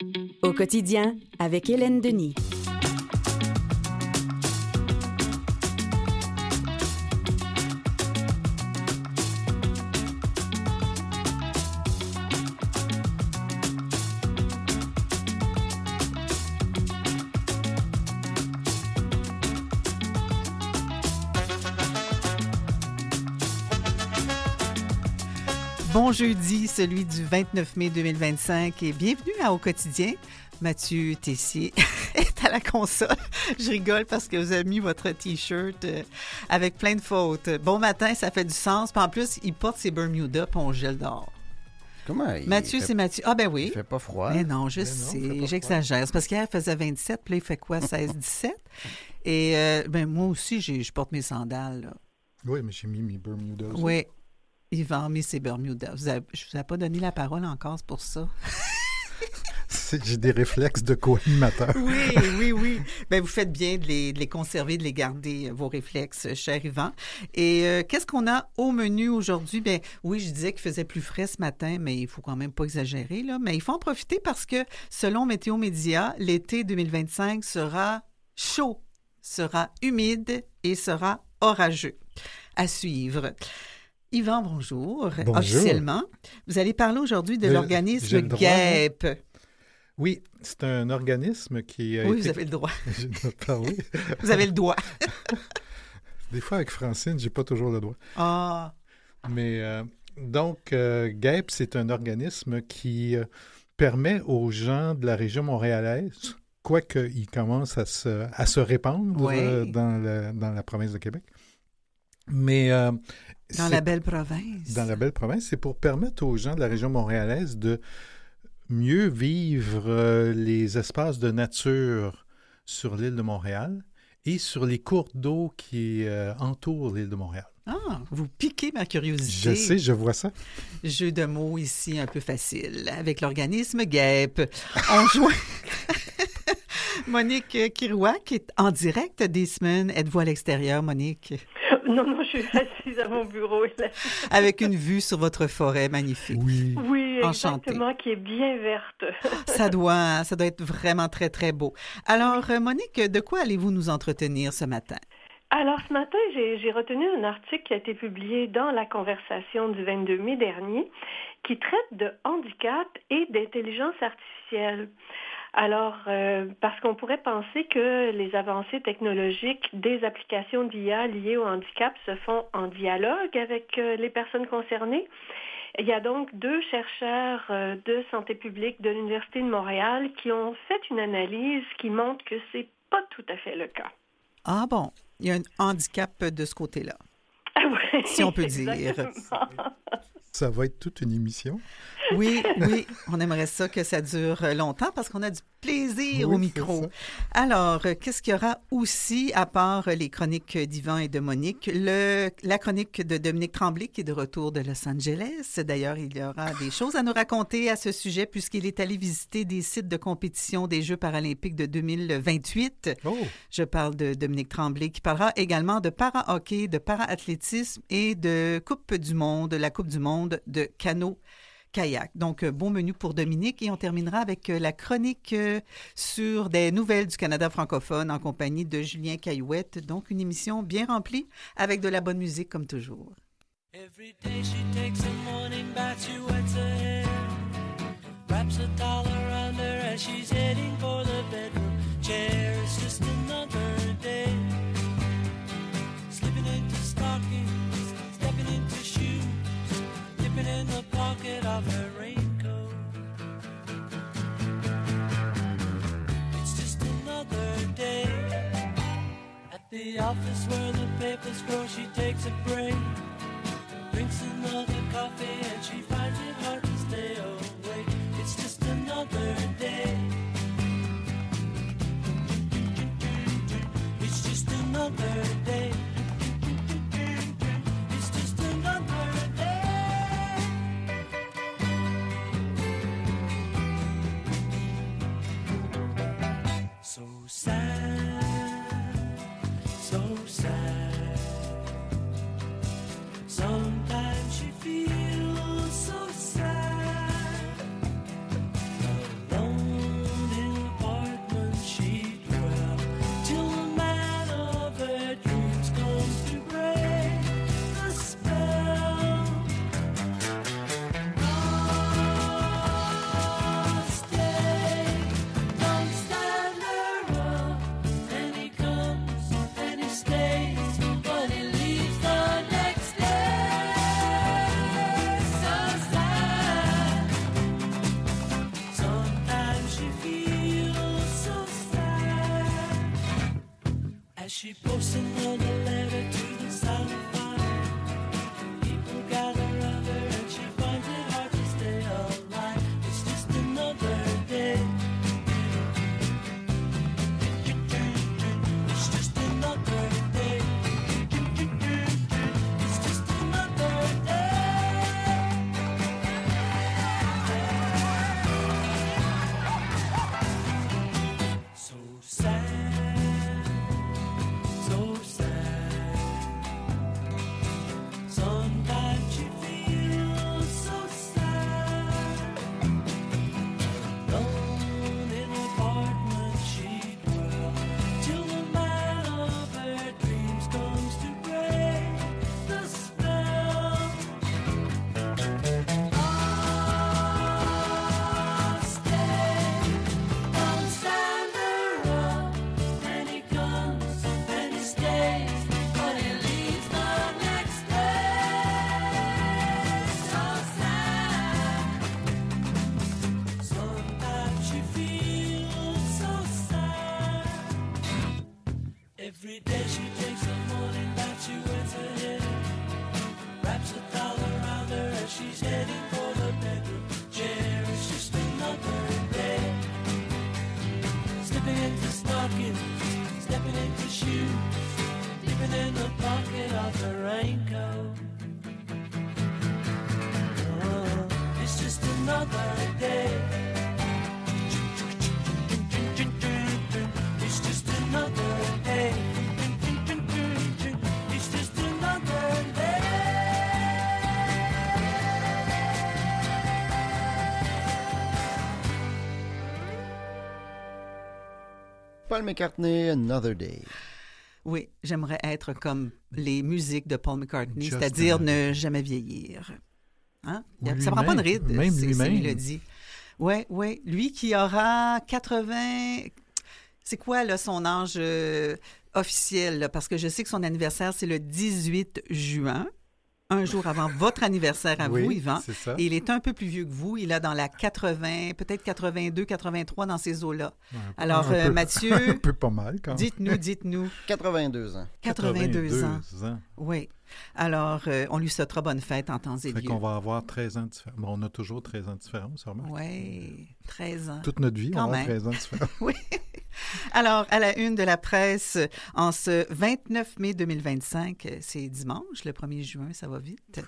Au quotidien, avec Hélène Denis. Bon jeudi, celui du 29 mai 2025 et bienvenue à Au quotidien. Mathieu Tessier est à la console. Je rigole parce que vous avez mis votre T-shirt avec plein de fautes. Bon matin, ça fait du sens. Puis en plus, il porte ses Bermuda puis on gèle dehors. Comment? Mathieu, c'est Mathieu. Ah ben oui. Il fait pas froid. Mais non, je sais, j'exagère. C'est parce qu'hier, il faisait 27, puis là, il fait quoi, 16, 17? Et ben moi aussi, je porte mes sandales. Là. Oui, mais j'ai mis mes Bermudas. Oui, Yvan a mis ses Bermudas. Je ne vous ai pas donné la parole encore, c'est pour ça. J'ai des réflexes de co-animateur. Oui. Ben, vous faites bien de les conserver, de les garder, vos réflexes, cher Yvan. Et qu'est-ce qu'on a au menu aujourd'hui? Ben, oui, je disais qu'il faisait plus frais ce matin, mais il faut quand même pas exagérer, là. Mais il faut en profiter parce que, selon Météo Média, l'été 2025 sera chaud, sera humide et sera orageux. À suivre. Yvan, bonjour. Bonjour. Officiellement, vous allez parler aujourd'hui de l'organisme GEP. Oui, c'est un organisme qui a Oui, été... vous avez le droit. Je dois parler. Vous avez le droit. Des fois, avec Francine, j'ai pas toujours le droit. Ah. Mais donc, GEP, c'est un organisme qui permet aux gens de la région montréalaise, quoique il commence à se répandre dans la province de Québec, mais... dans la belle province. Dans la belle province, c'est pour permettre aux gens de la région montréalaise de mieux vivre les espaces de nature sur l'île de Montréal et sur les cours d'eau qui entourent l'île de Montréal. Ah, vous piquez ma curiosité. Je sais, je vois ça. Jeu de mots ici un peu facile avec l'organisme GEP. On joue... Monique Kiroua, qui est en direct des semaines. Êtes-vous à l'extérieur, Monique? Non, je suis assise à mon bureau. Avec une vue sur votre forêt magnifique. Oui, enchantée. Exactement, qui est bien verte. Ça doit être vraiment très, très beau. Alors, Monique, de quoi allez-vous nous entretenir ce matin? Alors, ce matin, j'ai retenu un article qui a été publié dans La Conversation du 22 mai dernier qui traite de handicap et d'intelligence artificielle. Alors, parce qu'on pourrait penser que les avancées technologiques des applications d'IA liées au handicap se font en dialogue avec les personnes concernées. Il y a donc 2 chercheurs de santé publique de l'Université de Montréal qui ont fait une analyse qui montre que c'est pas tout à fait le cas. Ah bon, il y a un handicap de ce côté-là, oui, si on peut dire. Ça va être toute une émission. Oui, on aimerait ça que ça dure longtemps parce qu'on a du plaisir au micro. Alors, qu'est-ce qu'il y aura aussi, à part les chroniques d'Yvan et de Monique, la chronique de Dominique Tremblay qui est de retour de Los Angeles. D'ailleurs, il y aura des choses à nous raconter à ce sujet puisqu'il est allé visiter des sites de compétition des Jeux paralympiques de 2028. Oh. Je parle de Dominique Tremblay qui parlera également de para-hockey, de para-athlétisme et de la Coupe du monde de canot-kayak. Donc, bon menu pour Dominique et on terminera avec la chronique sur des nouvelles du Canada francophone en compagnie de Julien Caillouette. Donc, une émission bien remplie avec de la bonne musique comme toujours. Every day she takes a morning bath, she wets her hair, wraps a towel around her as she's heading for the bedroom chair. It's just another day, slipping into stockings, stepping into shoes, dipping in the pocket of her raincoat. It's just another day at the office where the papers grow. She takes a break, drinks another coffee, and she finds it hard to stay awake. It's just another day. It's just another day. It's just another day. So sad, so sad. Sometimes she feels so sad, alone She posts another letter to the silent fire. People gather around her and she finds it hard to stay alive. It's just another day. It's just another day. It's just another day. So sad, so sad. Sometimes she feels so sad. Alone in an apartment she dwells till the man of her dreams comes to break the spell. Oh, stay, don't stand around. Then he comes, then he stays, but he leaves the next day. So sad. Sometimes she feels so sad. Every day she takes the morning bath, she wears her hair, wraps a towel around her as she's heading for the bedroom chair. It's just another day. Slipping into stockings, stepping into shoes, dipping in the pocket of her raincoat. Oh, it's just another day. It's just another day. It's just another day. Paul McCartney, Another Day. Oui, j'aimerais être comme les musiques de Paul McCartney, Just c'est-à-dire another ne jamais vieillir. Hein? Ou Ça prend pas de lui-même, ride, même ces lui-même. mélodies. Oui, oui. Lui qui aura 80... C'est quoi là, son âge officiel? Là? Parce que je sais que son anniversaire, c'est le 18 juin, un jour avant votre anniversaire à Oui, vous, Yvan. c'est ça. Et il est un peu plus vieux que vous. Il a dans la 80, peut-être 82, 83 dans ces eaux-là. Alors, Un peu- Mathieu, un peu pas mal quand même. dites-nous. 82 ans. 82 ans. 82 ans. Oui. Alors, on lui souhaitera bonne fête en temps et Ça fait lieu. qu'on va avoir 13 ans de différence. Bon, on a toujours 13 ans de différence, sûrement. Oui, 13 ans. Toute notre vie, Quand on a même. 13 ans de différence. Oui. Alors, à la une de la presse, en ce 29 mai 2025, c'est dimanche, le 1er juin, ça va vite.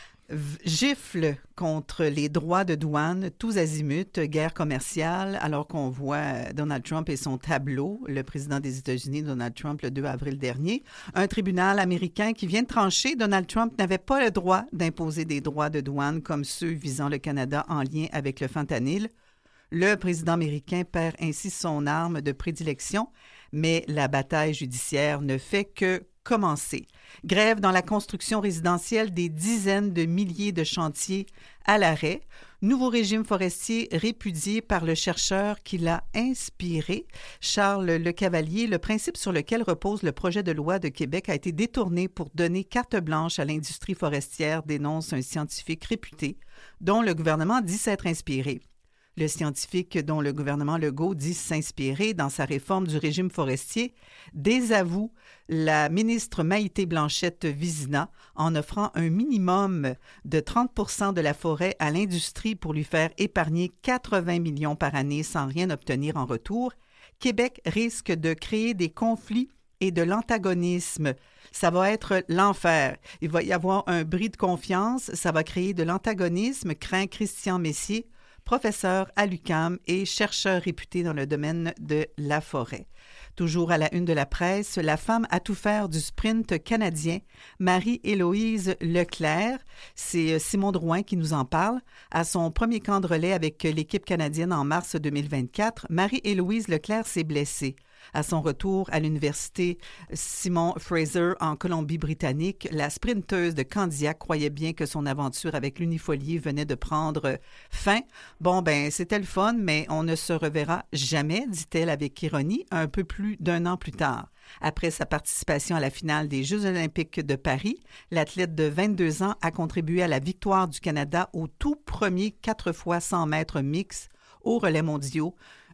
Gifle contre les droits de douane, tous azimuts, guerre commerciale, alors qu'on voit Donald Trump et son tableau, le président des États-Unis, Donald Trump, le 2 avril dernier. Un tribunal américain qui vient de trancher, Donald Trump n'avait pas le droit d'imposer des droits de douane comme ceux visant le Canada en lien avec le fentanyl. Le président américain perd ainsi son arme de prédilection, mais la bataille judiciaire ne fait que commencer. Grève dans la construction résidentielle, des dizaines de milliers de chantiers à l'arrêt. Nouveau régime forestier répudié par le chercheur qui l'a inspiré, Charles Lecavalier. Le principe sur lequel repose le projet de loi de Québec a été détourné pour donner carte blanche à l'industrie forestière, dénonce un scientifique réputé dont le gouvernement dit s'être inspiré. Le scientifique dont le gouvernement Legault dit s'inspirer dans sa réforme du régime forestier désavoue la ministre Maïté Blanchette-Vizina en offrant un minimum de 30 % de la forêt à l'industrie pour lui faire épargner 80 millions par année sans rien obtenir en retour. Québec risque de créer des conflits et de l'antagonisme. Ça va être l'enfer. Il va y avoir un bris de confiance. Ça va créer de l'antagonisme, craint Christian Messier, professeur à l'UQAM et chercheur réputé dans le domaine de la forêt. Toujours à la une de la presse, la femme à tout faire du sprint canadien, Marie-Héloïse Leclerc. C'est Simon Drouin qui nous en parle. À son premier camp de relais avec l'équipe canadienne en mars 2024, Marie-Héloïse Leclerc s'est blessée. À son retour à l'université Simon Fraser en Colombie-Britannique, la sprinteuse de Candiac croyait bien que son aventure avec l'unifolié venait de prendre fin. Bon, ben, c'était le fun, mais on ne se reverra jamais, dit-elle avec ironie, un peu plus d'1 an plus tard. Après sa participation à la finale des Jeux olympiques de Paris, l'athlète de 22 ans a contribué à la victoire du Canada au tout premier 4 x 100 mètres mix aux relais mondiaux.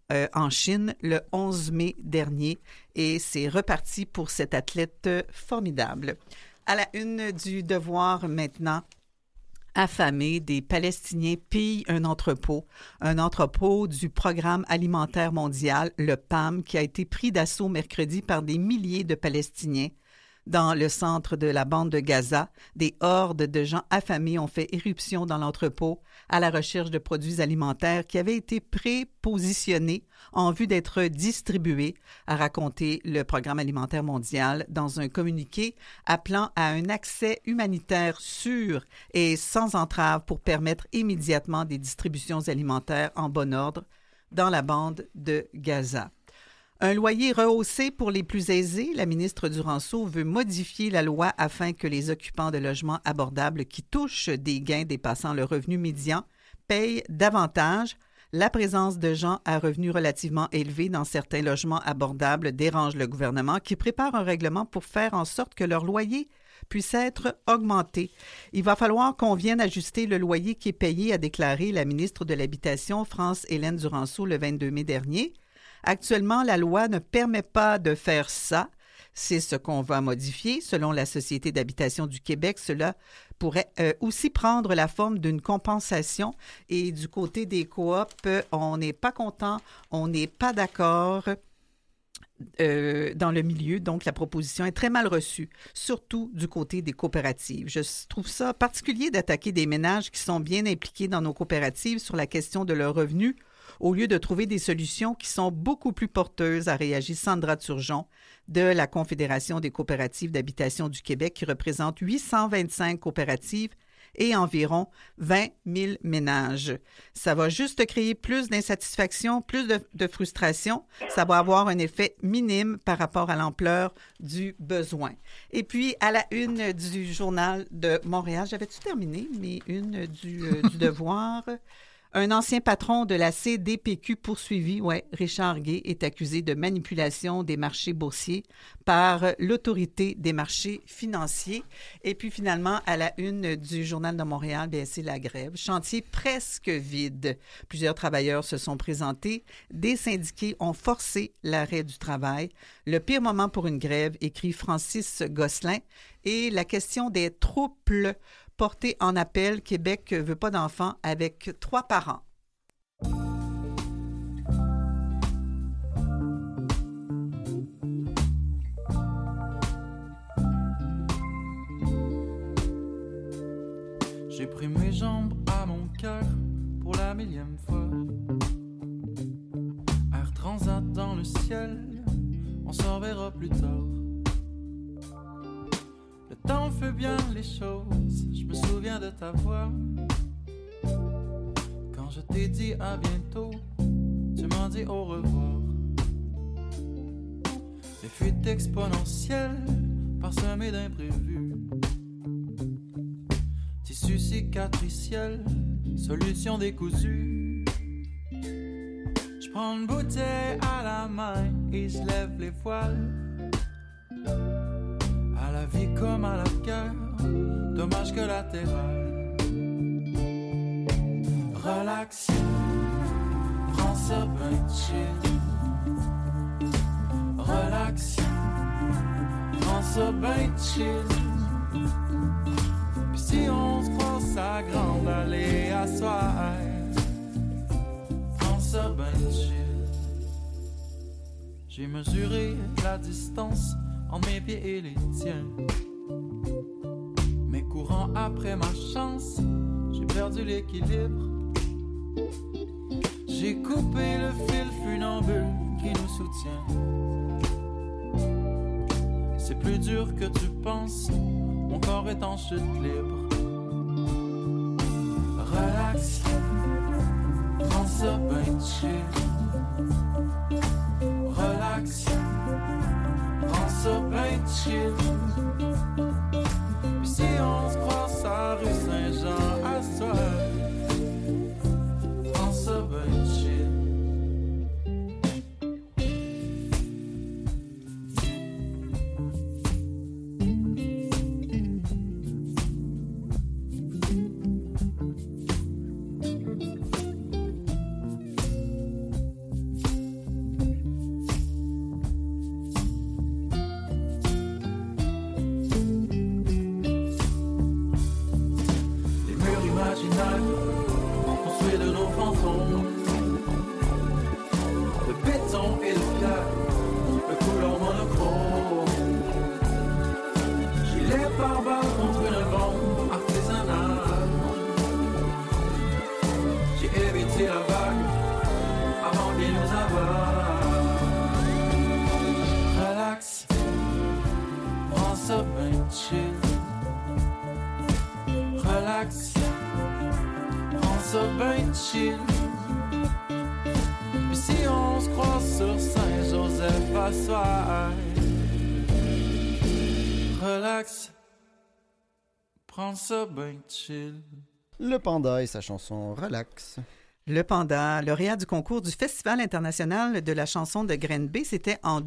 en Chine le 11 mai dernier et c'est reparti pour cet athlète formidable. À la une du Devoir maintenant, affamés, des Palestiniens pillent un entrepôt du Programme alimentaire mondial, le PAM, qui a été pris d'assaut mercredi par des milliers de Palestiniens. Dans le centre de la bande de Gaza, des hordes de gens affamés ont fait éruption dans l'entrepôt à la recherche de produits alimentaires qui avaient été prépositionnés en vue d'être distribués, a raconté le Programme alimentaire mondial dans un communiqué appelant à un accès humanitaire sûr et sans entrave pour permettre immédiatement des distributions alimentaires en bon ordre dans la bande de Gaza. Un loyer rehaussé pour les plus aisés, la ministre Duranceau veut modifier la loi afin que les occupants de logements abordables qui touchent des gains dépassant le revenu médian payent davantage. La présence de gens à revenus relativement élevés dans certains logements abordables dérange le gouvernement qui prépare un règlement pour faire en sorte que leur loyer puisse être augmenté. Il va falloir qu'on vienne ajuster le loyer qui est payé, a déclaré la ministre de l'Habitation, France-Hélène Duranceau, le 22 mai dernier. Actuellement, la loi ne permet pas de faire ça. C'est ce qu'on va modifier. Selon la Société d'habitation du Québec, cela pourrait aussi prendre la forme d'une compensation. Et du côté des coops, on n'est pas content, on n'est pas d'accord dans le milieu. Donc, la proposition est très mal reçue, surtout du côté des coopératives. Je trouve ça particulier d'attaquer des ménages qui sont bien impliqués dans nos coopératives sur la question de leurs revenus, au lieu de trouver des solutions qui sont beaucoup plus porteuses, a réagi Sandra Turgeon de la Confédération des coopératives d'habitation du Québec, qui représente 825 coopératives et environ 20 000 ménages. Ça va juste créer plus d'insatisfaction, plus de frustration. Ça va avoir un effet minime par rapport à l'ampleur du besoin. Et puis, à la une du Journal de Montréal, j'avais-tu terminé mes unes du Devoir? Un ancien patron de la CDPQ poursuivi, Richard Gay, est accusé de manipulation des marchés boursiers par l'Autorité des marchés financiers. Et puis finalement, à la une du Journal de Montréal, c'est la grève. Chantier presque vide. Plusieurs travailleurs se sont présentés. Des syndiqués ont forcé l'arrêt du travail. Le pire moment pour une grève, écrit Francis Gosselin. Et la question des troubles portée en appel, Québec ne veut pas d'enfants avec 3 parents. J'ai pris mes jambes à mon cœur pour la 1000e fois. Air Transat dans le ciel, on s'en verra plus tard. Le temps fait bien les choses, je me souviens de ta voix. Quand je t'ai dit à bientôt, tu m'as dit au revoir. Des fuites exponentielles, parsemées d'imprévus. Tissu cicatriciel, solution décousue. Je prends une bouteille à la main et je lève les voiles. À la vie comme à la guerre, dommage collatéral. Relax, prends ça ben chill. Relax, prends ça ben chill. Puis si on se croise à grande allée à soir, prends ça ben chill. J'ai mesuré la distance entre mes pieds et les tiens. Mais courant après ma chance, j'ai perdu l'équilibre. J'ai coupé le fil funambule qui nous soutient. C'est plus dur que tu penses, mon corps est en chute libre. Relax, prends ça ben chill. Relax, prends ça ben chill. Puis si on se croise à rue Saint-Jean à soir, prends ça ben chill. Relax, prends ça ben chill. Relax, prends ça ben chill. Puis si on se croise sur Saint-Joseph à soir, relax, prends ça ben chill. Le Panda et sa chanson Relax. Le Panda, lauréat du concours du Festival international de la chanson de Grenby, c'était en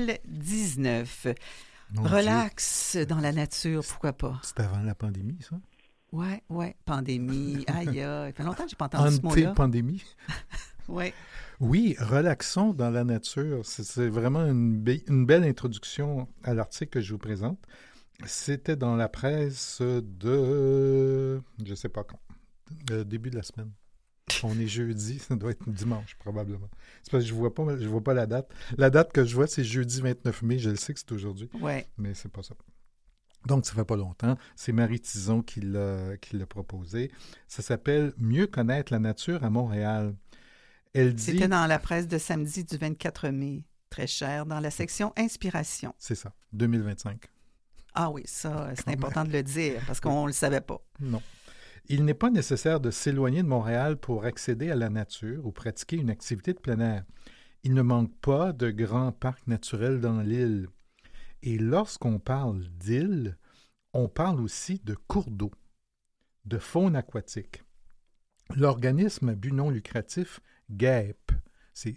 2019. Mon Relax dans la nature, pourquoi pas? C'était avant la pandémie, ça? Ouais, pandémie, aïe, aïe. Ça fait longtemps que j'ai pas entendu ce mot-là. Ante-pandémie? Ouais. Oui, relaxons dans la nature. C'est vraiment une belle introduction à l'article que je vous présente. C'était dans la presse de... je ne sais pas quand. Début de la semaine. On est jeudi, ça doit être dimanche probablement. C'est parce que je vois pas la date. La date que je vois, c'est jeudi 29 mai. Je le sais que c'est aujourd'hui, mais c'est pas ça. Donc, ça fait pas longtemps. C'est Marie Tison qui l'a proposé. Ça s'appelle « Mieux connaître la nature à Montréal ». Elle dit... C'était dans la presse de samedi du 24 mai, très cher, dans la section Inspiration. C'est ça, 2025. Ah oui, ça, c'est important de le dire, parce qu'on ne le savait pas. Non. Il n'est pas nécessaire de s'éloigner de Montréal pour accéder à la nature ou pratiquer une activité de plein air. Il ne manque pas de grands parcs naturels dans l'île. Et lorsqu'on parle d'île, on parle aussi de cours d'eau, de faune aquatique. L'organisme à but non lucratif GUEP, c'est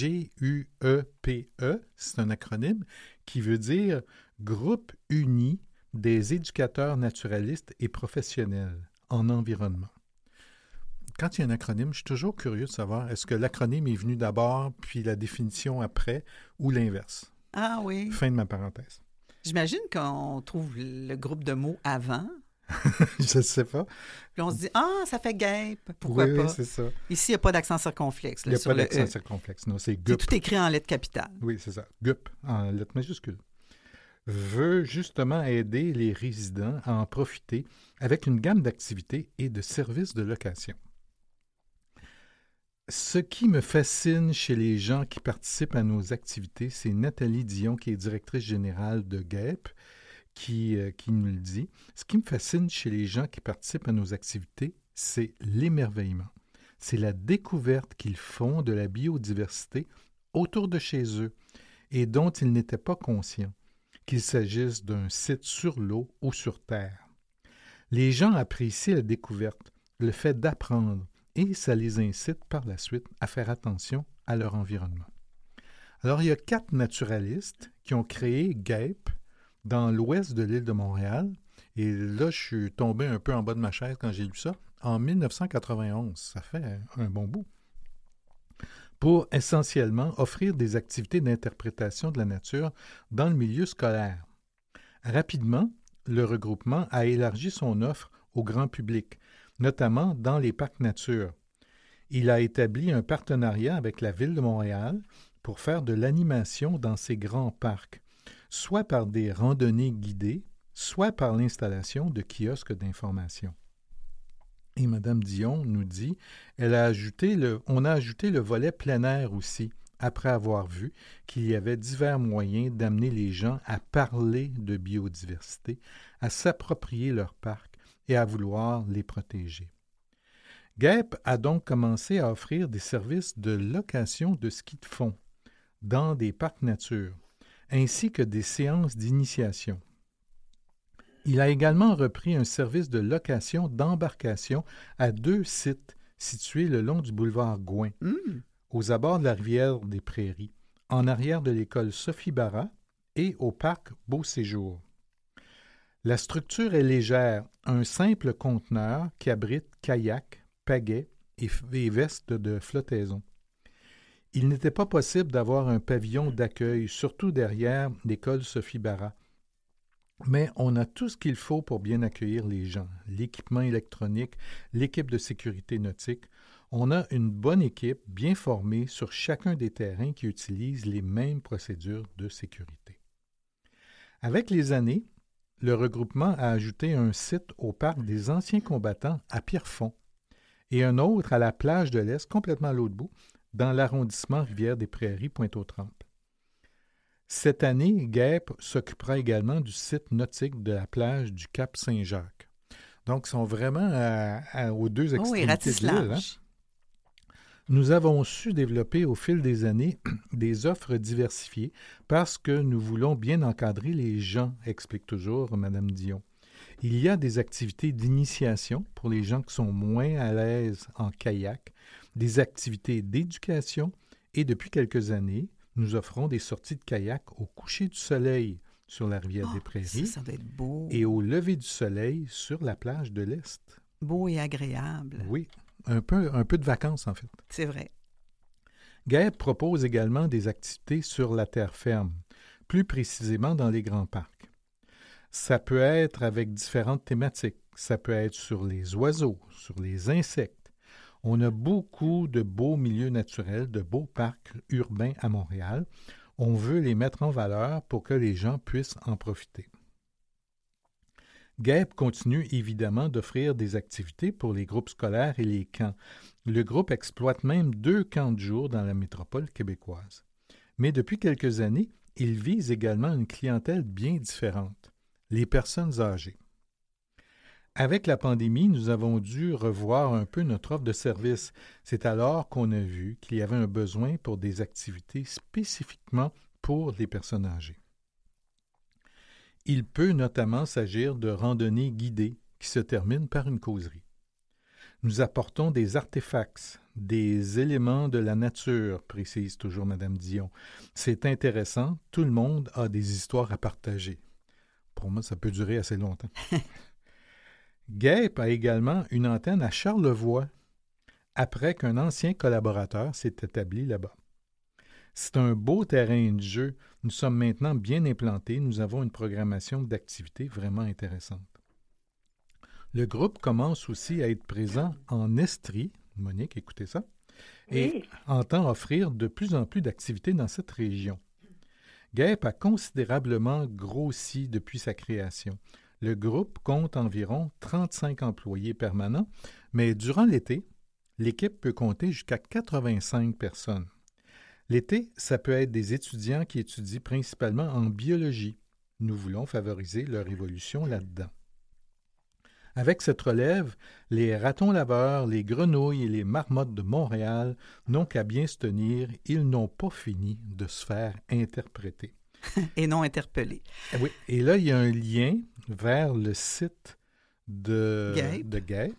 G-U-E-P-E, c'est un acronyme qui veut dire Groupe uni des éducateurs naturalistes et professionnels en environnement. Quand il y a un acronyme, je suis toujours curieux de savoir est-ce que l'acronyme est venu d'abord, puis la définition après, ou l'inverse. Ah oui. Fin de ma parenthèse. J'imagine qu'on trouve le groupe de mots avant. Je ne sais pas. Puis on se dit, ça fait GUEP, pourquoi oui, pas? Oui, c'est ça. Ici, il n'y a pas d'accent circonflexe. Il n'y a pas d'accent circonflexe, non, c'est GUEP. C'est tout écrit en lettres capitales. Oui, c'est ça. GUEP, en lettres majuscules. Veut justement aider les résidents à en profiter avec une gamme d'activités et de services de location. Ce qui me fascine chez les gens qui participent à nos activités, c'est Nathalie Dion, qui est directrice générale de GUEP, qui nous le dit. Ce qui me fascine chez les gens qui participent à nos activités, c'est l'émerveillement. C'est la découverte qu'ils font de la biodiversité autour de chez eux et dont ils n'étaient pas conscients, qu'il s'agisse d'un site sur l'eau ou sur terre. Les gens apprécient la découverte, le fait d'apprendre, et ça les incite par la suite à faire attention à leur environnement. Alors, il y a 4 naturalistes qui ont créé GUEP dans l'ouest de l'île de Montréal. Et là, je suis tombé un peu en bas de ma chaise quand j'ai lu ça. En 1991, ça fait un bon bout. Pour essentiellement offrir des activités d'interprétation de la nature dans le milieu scolaire. Rapidement, le regroupement a élargi son offre au grand public, notamment dans les parcs nature. Il a établi un partenariat avec la Ville de Montréal pour faire de l'animation dans ces grands parcs, soit par des randonnées guidées, soit par l'installation de kiosques d'information. Et Mme Dion nous dit, on a ajouté le volet plein air aussi, après avoir vu qu'il y avait divers moyens d'amener les gens à parler de biodiversité, à s'approprier leurs parcs et à vouloir les protéger. GUEP a donc commencé à offrir des services de location de ski de fond dans des parcs nature, ainsi que des séances d'initiation. Il a également repris un service de location d'embarcation à 2 sites situés le long du boulevard Gouin, aux abords de la rivière des Prairies, en arrière de l'école Sophie Barra et au parc Beau Séjour. La structure est légère, un simple conteneur qui abrite kayak, pagaie et veste de flottaison. Il n'était pas possible d'avoir un pavillon d'accueil, surtout derrière l'école Sophie Barra. Mais on a tout ce qu'il faut pour bien accueillir les gens. L'équipement électronique, l'équipe de sécurité nautique. On a une bonne équipe bien formée sur chacun des terrains qui utilisent les mêmes procédures de sécurité. Avec les années, le regroupement a ajouté un site au parc des anciens combattants à Pierrefonds et un autre à la plage de l'Est, complètement à l'autre bout, dans l'arrondissement Rivière-des-Prairies-Pointe-aux-Trembles. Cette année, GAEP s'occupera également du site nautique de la plage du Cap Saint-Jacques. Donc, ils sont vraiment aux deux extrémités de l'île. Hein? Nous avons su développer au fil des années des offres diversifiées parce que nous voulons bien encadrer les gens, explique toujours Mme Dion. Il y a des activités d'initiation pour les gens qui sont moins à l'aise en kayak, des activités d'éducation et depuis quelques années, nous offrons des sorties de kayak au coucher du soleil sur la rivière des Prairies ça doit être beau. Et au lever du soleil sur la plage de l'Est. Beau et agréable. Oui, un peu de vacances en fait. C'est vrai. GAEP propose également des activités sur la terre ferme, plus précisément dans les grands parcs. Ça peut être avec différentes thématiques. Ça peut être sur les oiseaux, sur les insectes. On a beaucoup de beaux milieux naturels, de beaux parcs urbains à Montréal. On veut les mettre en valeur pour que les gens puissent en profiter. GAEP continue évidemment d'offrir des activités pour les groupes scolaires et les camps. Le groupe exploite même 2 camps de jour dans la métropole québécoise. Mais depuis quelques années, il vise également une clientèle bien différente, les personnes âgées. Avec la pandémie, nous avons dû revoir un peu notre offre de service. C'est alors qu'on a vu qu'il y avait un besoin pour des activités spécifiquement pour les personnes âgées. Il peut notamment s'agir de randonnées guidées qui se terminent par une causerie. Nous apportons des artefacts, des éléments de la nature, précise toujours Mme Dion. C'est intéressant, tout le monde a des histoires à partager. Pour moi, ça peut durer assez longtemps. GAEP a également une antenne à Charlevoix, après qu'un ancien collaborateur s'est établi là-bas. C'est un beau terrain de jeu. Nous sommes maintenant bien implantés. Nous avons une programmation d'activités vraiment intéressante. Le groupe commence aussi à être présent en Estrie. Monique, écoutez ça. Et entend offrir de plus en plus d'activités dans cette région. GAEP a considérablement grossi depuis sa création. Le groupe compte environ 35 employés permanents, mais durant l'été, l'équipe peut compter jusqu'à 85 personnes. L'été, ça peut être des étudiants qui étudient principalement en biologie. Nous voulons favoriser leur évolution là-dedans. Avec cette relève, les ratons laveurs, les grenouilles et les marmottes de Montréal n'ont qu'à bien se tenir. Ils n'ont pas fini de se faire interpréter. Et non interpellés. Oui, et là, il y a un lien vers le site de GAEP.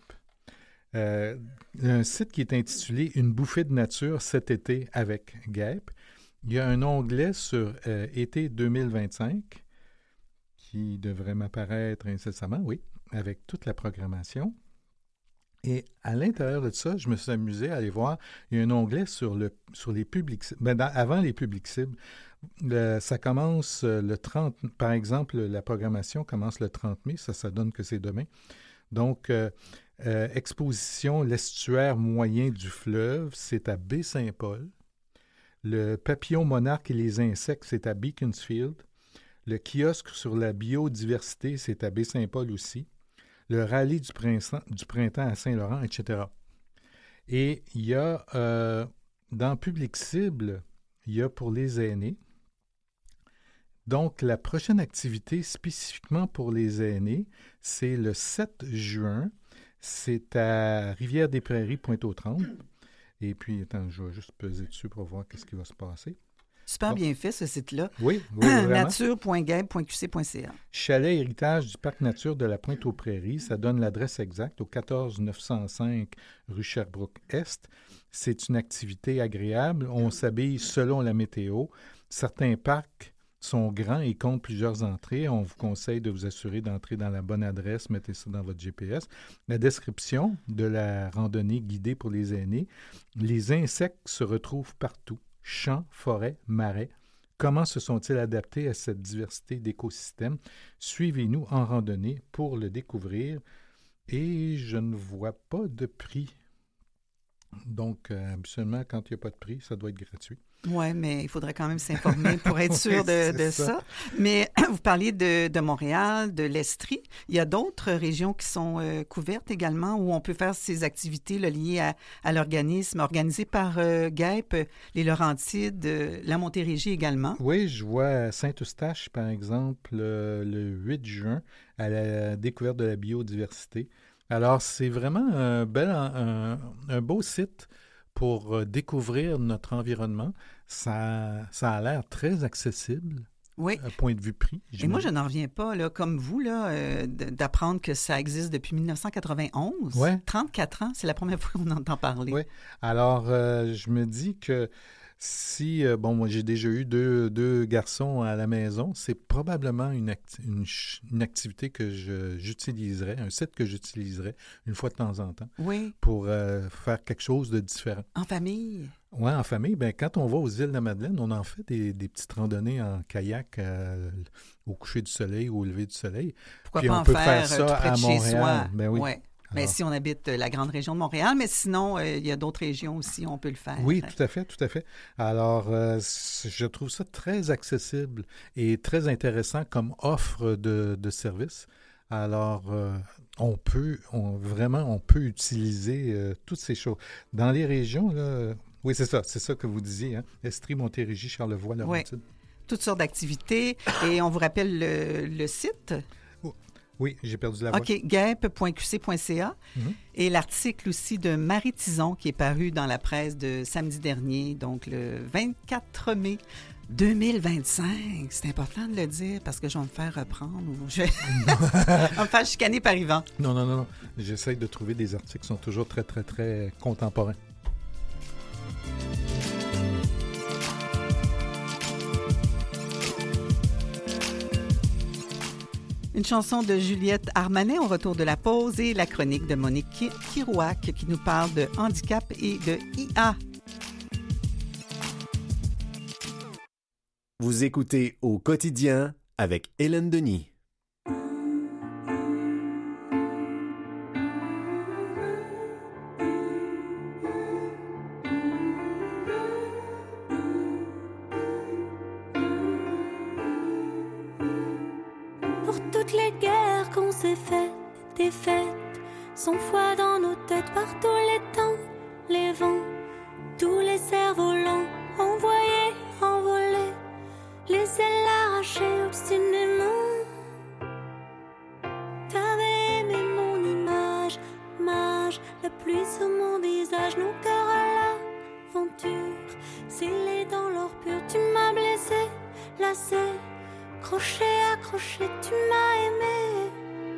Un site qui est intitulé « Une bouffée de nature cet été avec GAEP ». Il y a un onglet sur été 2025 qui devrait m'apparaître incessamment, oui, avec toute la programmation. Et à l'intérieur de ça, je me suis amusé à aller voir, il y a un onglet sur les publics cibles. Avant les publics cibles, ça commence le 30, par exemple, la programmation commence le 30 mai, ça donne que c'est demain. Donc, exposition l'estuaire moyen du fleuve, c'est à Baie-Saint-Paul. Le papillon monarque et les insectes, c'est à Beaconsfield. Le kiosque sur la biodiversité, c'est à Baie-Saint-Paul aussi. Le rallye du printemps à Saint-Laurent, etc. Et il y a, dans Public Cible, il y a pour les aînés. Donc, la prochaine activité spécifiquement pour les aînés, c'est le 7 juin. C'est à Rivière-des-Prairies, Pointe-aux-Trembles. Et puis, attends, je vais juste peser dessus pour voir qu'est-ce qui va se passer. Super bien fait, ce site-là. Oui, vraiment. nature.gaep.qc.ca. Chalet héritage du Parc nature de la Pointe-aux-Prairies. Ça donne l'adresse exacte au 14 905 rue Sherbrooke-Est. C'est une activité agréable. On s'habille selon la météo. Certains parcs sont grands et comptent plusieurs entrées. On vous conseille de vous assurer d'entrer dans la bonne adresse. Mettez ça dans votre GPS. La description de la randonnée guidée pour les aînés. Les insectes se retrouvent partout. Champs, forêts, marais. Comment se sont-ils adaptés à cette diversité d'écosystèmes? Suivez-nous en randonnée pour le découvrir. Et je ne vois pas de prix. Donc, absolument, quand il n'y a pas de prix, ça doit être gratuit. Oui, mais il faudrait quand même s'informer pour être sûr de ça. Mais vous parliez de Montréal, de l'Estrie. Il y a d'autres régions qui sont couvertes également où on peut faire ces activités là, liées à l'organisme organisé par GAEP, les Laurentides, la Montérégie également. Oui, je vois à Saint-Eustache, par exemple, le 8 juin, à la découverte de la biodiversité. Alors, c'est vraiment un beau site pour découvrir notre environnement. Ça a l'air très accessible. Oui. Point de vue prix. Et moi, je n'en reviens pas, là, comme vous, là, d'apprendre que ça existe depuis 1991. Ouais. 34 ans, c'est la première fois qu'on entend parler. Oui. Alors, je me dis que si, moi, j'ai déjà eu deux garçons à la maison, c'est probablement une activité que j'utiliserais, un site que j'utiliserais une fois de temps en temps pour faire quelque chose de différent. En famille? Oui, en famille. Bien, quand on va aux îles de la Madeleine, on en fait des petites randonnées en kayak au coucher du soleil ou au lever du soleil. Pourquoi Puis pas on en peut faire ça tout près à de chez Montréal. soi? Ben oui. Ouais. Mais si on habite la grande région de Montréal, mais sinon, il y a d'autres régions aussi, on peut le faire. Oui, tout à fait, tout à fait. Alors, je trouve ça très accessible et très intéressant comme offre de service. Alors, on peut utiliser toutes ces choses. Dans les régions, là, oui, c'est ça que vous disiez, hein? Estrie, Montérégie, Charlevoix, Laurentides. Oui, toutes sortes d'activités. Et on vous rappelle le site? Oui, j'ai perdu la voix. OK, gaep.qc.ca. Et l'article aussi de Marie Tison qui est paru dans la presse de samedi dernier, donc le 24 mai 2025. C'est important de le dire parce que je vais me faire reprendre ou je vais me faire chicaner par Yvan. Non. J'essaie de trouver des articles qui sont toujours très, très, très contemporains. Une chanson de Juliette Armanet au retour de la pause et la chronique de Monique Kirouac qui nous parle de handicap et de IA. Vous écoutez Au quotidien avec Hélène Denis. Toutes les guerres qu'on s'est faites, des fêtes, sont foi dans nos têtes par tous les temps, les vents, tous les cerfs-volants, envoyés, envolés, les ailes arrachées obstinément. T'avais aimé mon image, mage, la pluie sur mon visage, nos cœurs à l'aventure, scellés dans l'or pur, tu m'as blessé, lassé. Crochet, accroché, tu m'as aimé.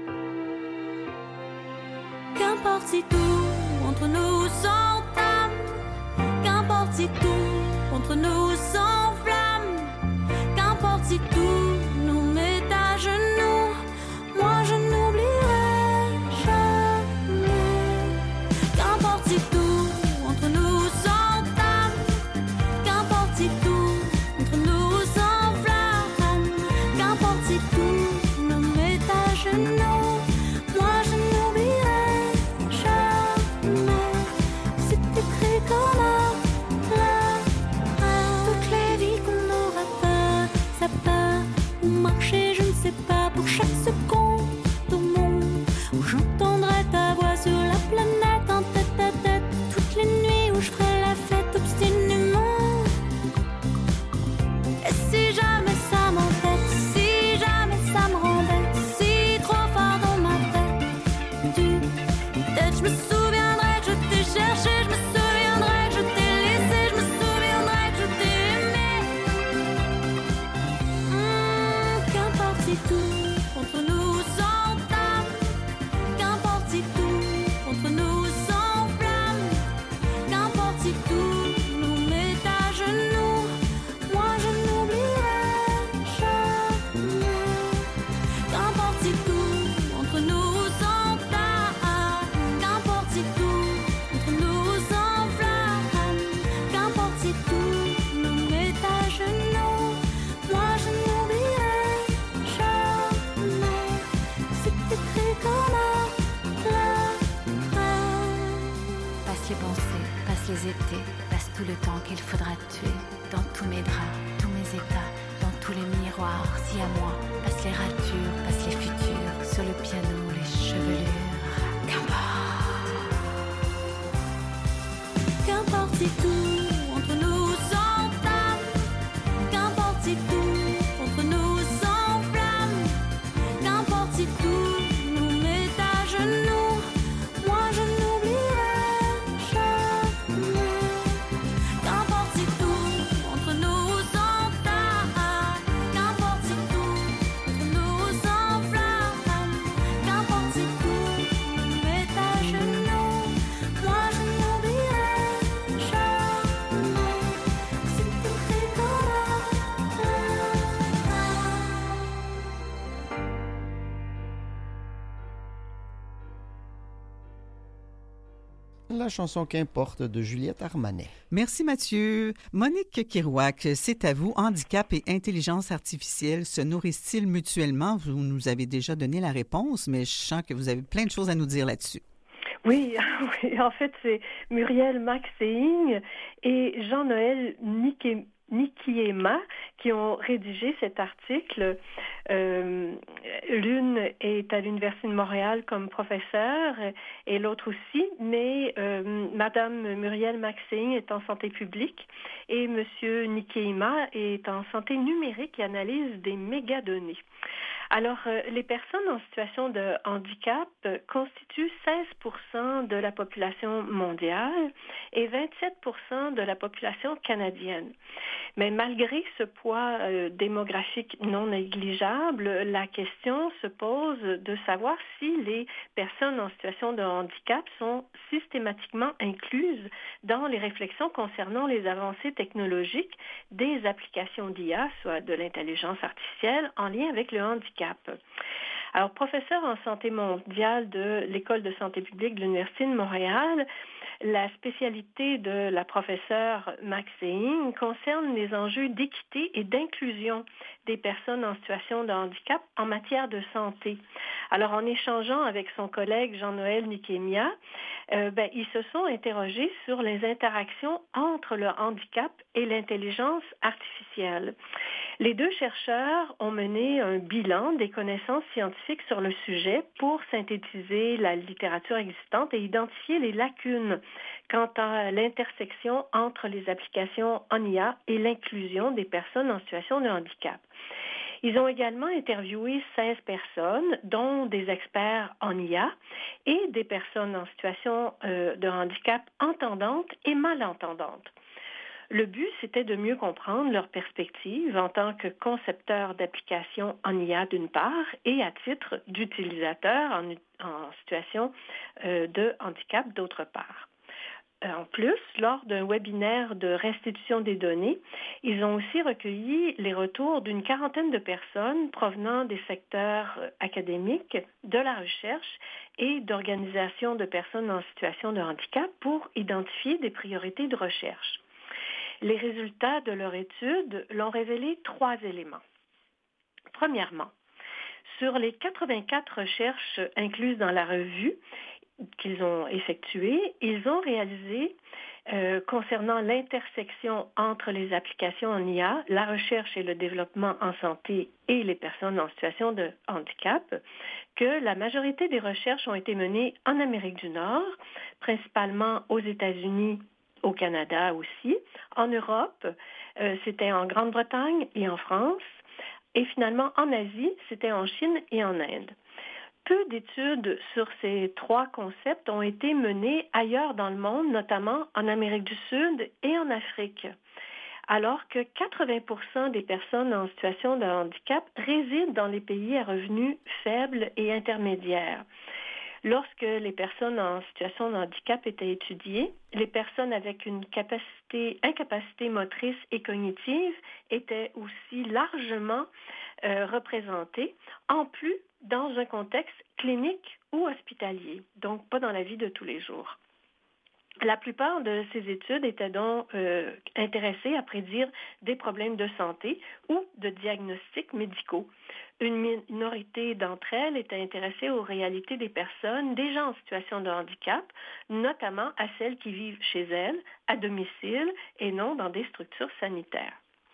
Qu'importe si tout entre nous s'entame, qu'importe si tout entre nous s'enflamme, qu'importe si tout nous met à genoux, moi je n'oublierai jamais. Qu'importe si tout entre nous s'entame, qu'importe si tout entre nous s'enflamme, qu'importe si tout me met à genoux, moi je n'oublierai jamais. C'est écrit comme un mes draps, tous mes états, dans tous les miroirs, si à moi passent les ratures, passent les futurs, sur le piano, les chevelures. Qu'importe si tout entre nous s'entame, qu'importe si tout entre nous s'enflamme, qu'importe si tout nous met à genoux, moi je n'oublierai jamais. Qu'importe si tout entre nous s'entame, qu'importe si tout entre nous s'enflamme, qu'importe si tout nous met à genoux, moi je n'oublierai jamais. Si tout est La chanson Qu'importe de Juliette Armanet. Merci Mathieu. Monique Kirouac, c'est à vous. Handicap et intelligence artificielle se nourrissent-ils mutuellement? Vous nous avez déjà donné la réponse, mais je sens que vous avez plein de choses à nous dire là-dessus. Oui, oui, en fait, c'est Muriel Maxeying et Jean-Noël Nikiema qui ont rédigé cet article. L'une est à l'Université de Montréal comme professeure et l'autre aussi, mais Madame Muriel Maxeying est en santé publique et Monsieur Nikiema est en santé numérique et analyse des mégadonnées. Alors, les personnes en situation de handicap constituent 16% de la population mondiale et 27% de la population canadienne. Mais malgré ce poids démographique non négligeable, la question se pose de savoir si les personnes en situation de handicap sont systématiquement incluses dans les réflexions concernant les avancées technologiques des applications d'IA, soit de l'intelligence artificielle, en lien avec le handicap. Alors, professeur en santé mondiale de l'École de santé publique de l'Université de Montréal, la spécialité de la professeure Maxeying concerne les enjeux d'équité et d'inclusion des personnes en situation de handicap en matière de santé. Alors, en échangeant avec son collègue Jean-Noël Nikiema, ils se sont interrogés sur les interactions entre le handicap et l'intelligence artificielle. Les deux chercheurs ont mené un bilan des connaissances scientifiques sur le sujet pour synthétiser la littérature existante et identifier les lacunes quant à l'intersection entre les applications en IA et l'inclusion des personnes en situation de handicap. Ils ont également interviewé 16 personnes, dont des experts en IA et des personnes en situation de handicap entendantes et malentendantes. Le but, c'était de mieux comprendre leur perspective en tant que concepteurs d'applications en IA d'une part et à titre d'utilisateurs en situation de handicap d'autre part. En plus, lors d'un webinaire de restitution des données, ils ont aussi recueilli les retours d'une quarantaine de personnes provenant des secteurs académiques, de la recherche et d'organisations de personnes en situation de handicap pour identifier des priorités de recherche. Les résultats de leur étude l'ont révélé 3 éléments. Premièrement, sur les 84 recherches incluses dans la revue qu'ils ont effectuées, ils ont réalisé, concernant l'intersection entre les applications en IA, la recherche et le développement en santé et les personnes en situation de handicap, que la majorité des recherches ont été menées en Amérique du Nord, principalement aux États-Unis, au Canada aussi. En Europe, c'était en Grande-Bretagne et en France. Et finalement, en Asie, c'était en Chine et en Inde. Peu d'études sur ces 3 concepts ont été menées ailleurs dans le monde, notamment en Amérique du Sud et en Afrique, alors que 80% des personnes en situation de handicap résident dans les pays à revenus faibles et intermédiaires. Lorsque les personnes en situation de handicap étaient étudiées, les personnes avec une incapacité motrice et cognitive étaient aussi largement représentées, en plus dans un contexte clinique ou hospitalier, donc pas dans la vie de tous les jours. La plupart de ces études étaient donc intéressées à prédire des problèmes de santé ou de diagnostics médicaux. Une minorité d'entre elles étaient intéressées aux réalités des personnes déjà en situation de handicap, notamment à celles qui vivent chez elles, à domicile et non dans des structures sanitaires.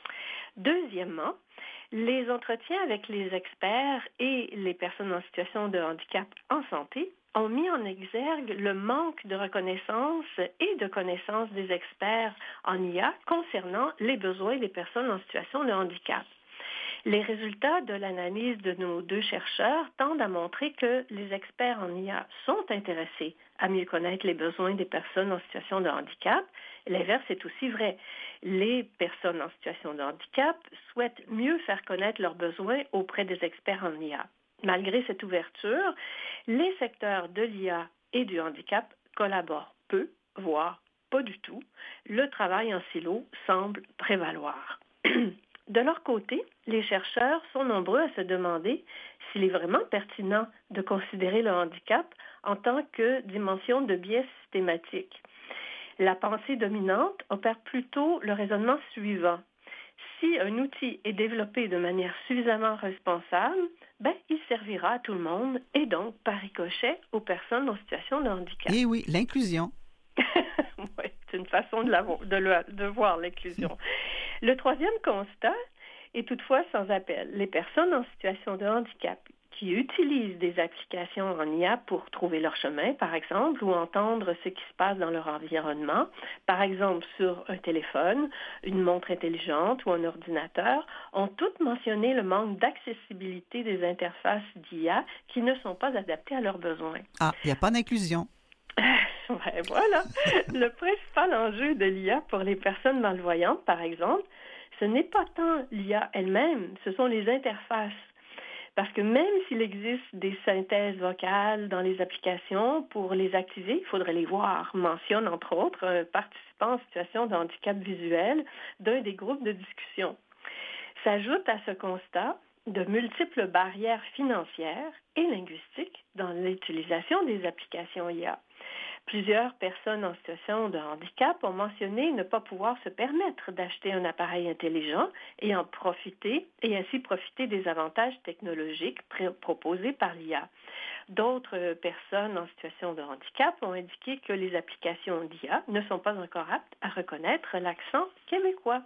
Deuxièmement, les entretiens avec les experts et les personnes en situation de handicap en santé ont mis en exergue le manque de reconnaissance et de connaissance des experts en IA concernant les besoins des personnes en situation de handicap. Les résultats de l'analyse de nos 2 chercheurs tendent à montrer que les experts en IA sont intéressés à mieux connaître les besoins des personnes en situation de handicap. L'inverse est aussi vrai. Les personnes en situation de handicap souhaitent mieux faire connaître leurs besoins auprès des experts en IA. Malgré cette ouverture, les secteurs de l'IA et du handicap collaborent peu, voire pas du tout. Le travail en silo semble prévaloir. De leur côté, les chercheurs sont nombreux à se demander s'il est vraiment pertinent de considérer le handicap en tant que dimension de biais systématique. La pensée dominante opère plutôt le raisonnement suivant. Si un outil est développé de manière suffisamment responsable, il servira à tout le monde et donc, par ricochet, aux personnes en situation de handicap. Eh oui, l'inclusion. Oui, c'est une façon de voir l'inclusion. Le troisième constat est toutefois sans appel. Les personnes en situation de handicap qui utilisent des applications en IA pour trouver leur chemin, par exemple, ou entendre ce qui se passe dans leur environnement, par exemple sur un téléphone, une montre intelligente ou un ordinateur, ont toutes mentionné le manque d'accessibilité des interfaces d'IA qui ne sont pas adaptées à leurs besoins. Ah, il n'y a pas d'inclusion. Voilà. Le principal enjeu de l'IA pour les personnes malvoyantes, par exemple, ce n'est pas tant l'IA elle-même, ce sont les interfaces. Parce que même s'il existe des synthèses vocales dans les applications, pour les activer, il faudrait les voir. Mentionne entre autres un participant en situation de handicap visuel d'un des groupes de discussion. S'ajoute à ce constat de multiples barrières financières et linguistiques dans l'utilisation des applications IA. Plusieurs personnes en situation de handicap ont mentionné ne pas pouvoir se permettre d'acheter un appareil intelligent et ainsi profiter des avantages technologiques proposés par l'IA. D'autres personnes en situation de handicap ont indiqué que les applications d'IA ne sont pas encore aptes à reconnaître l'accent québécois.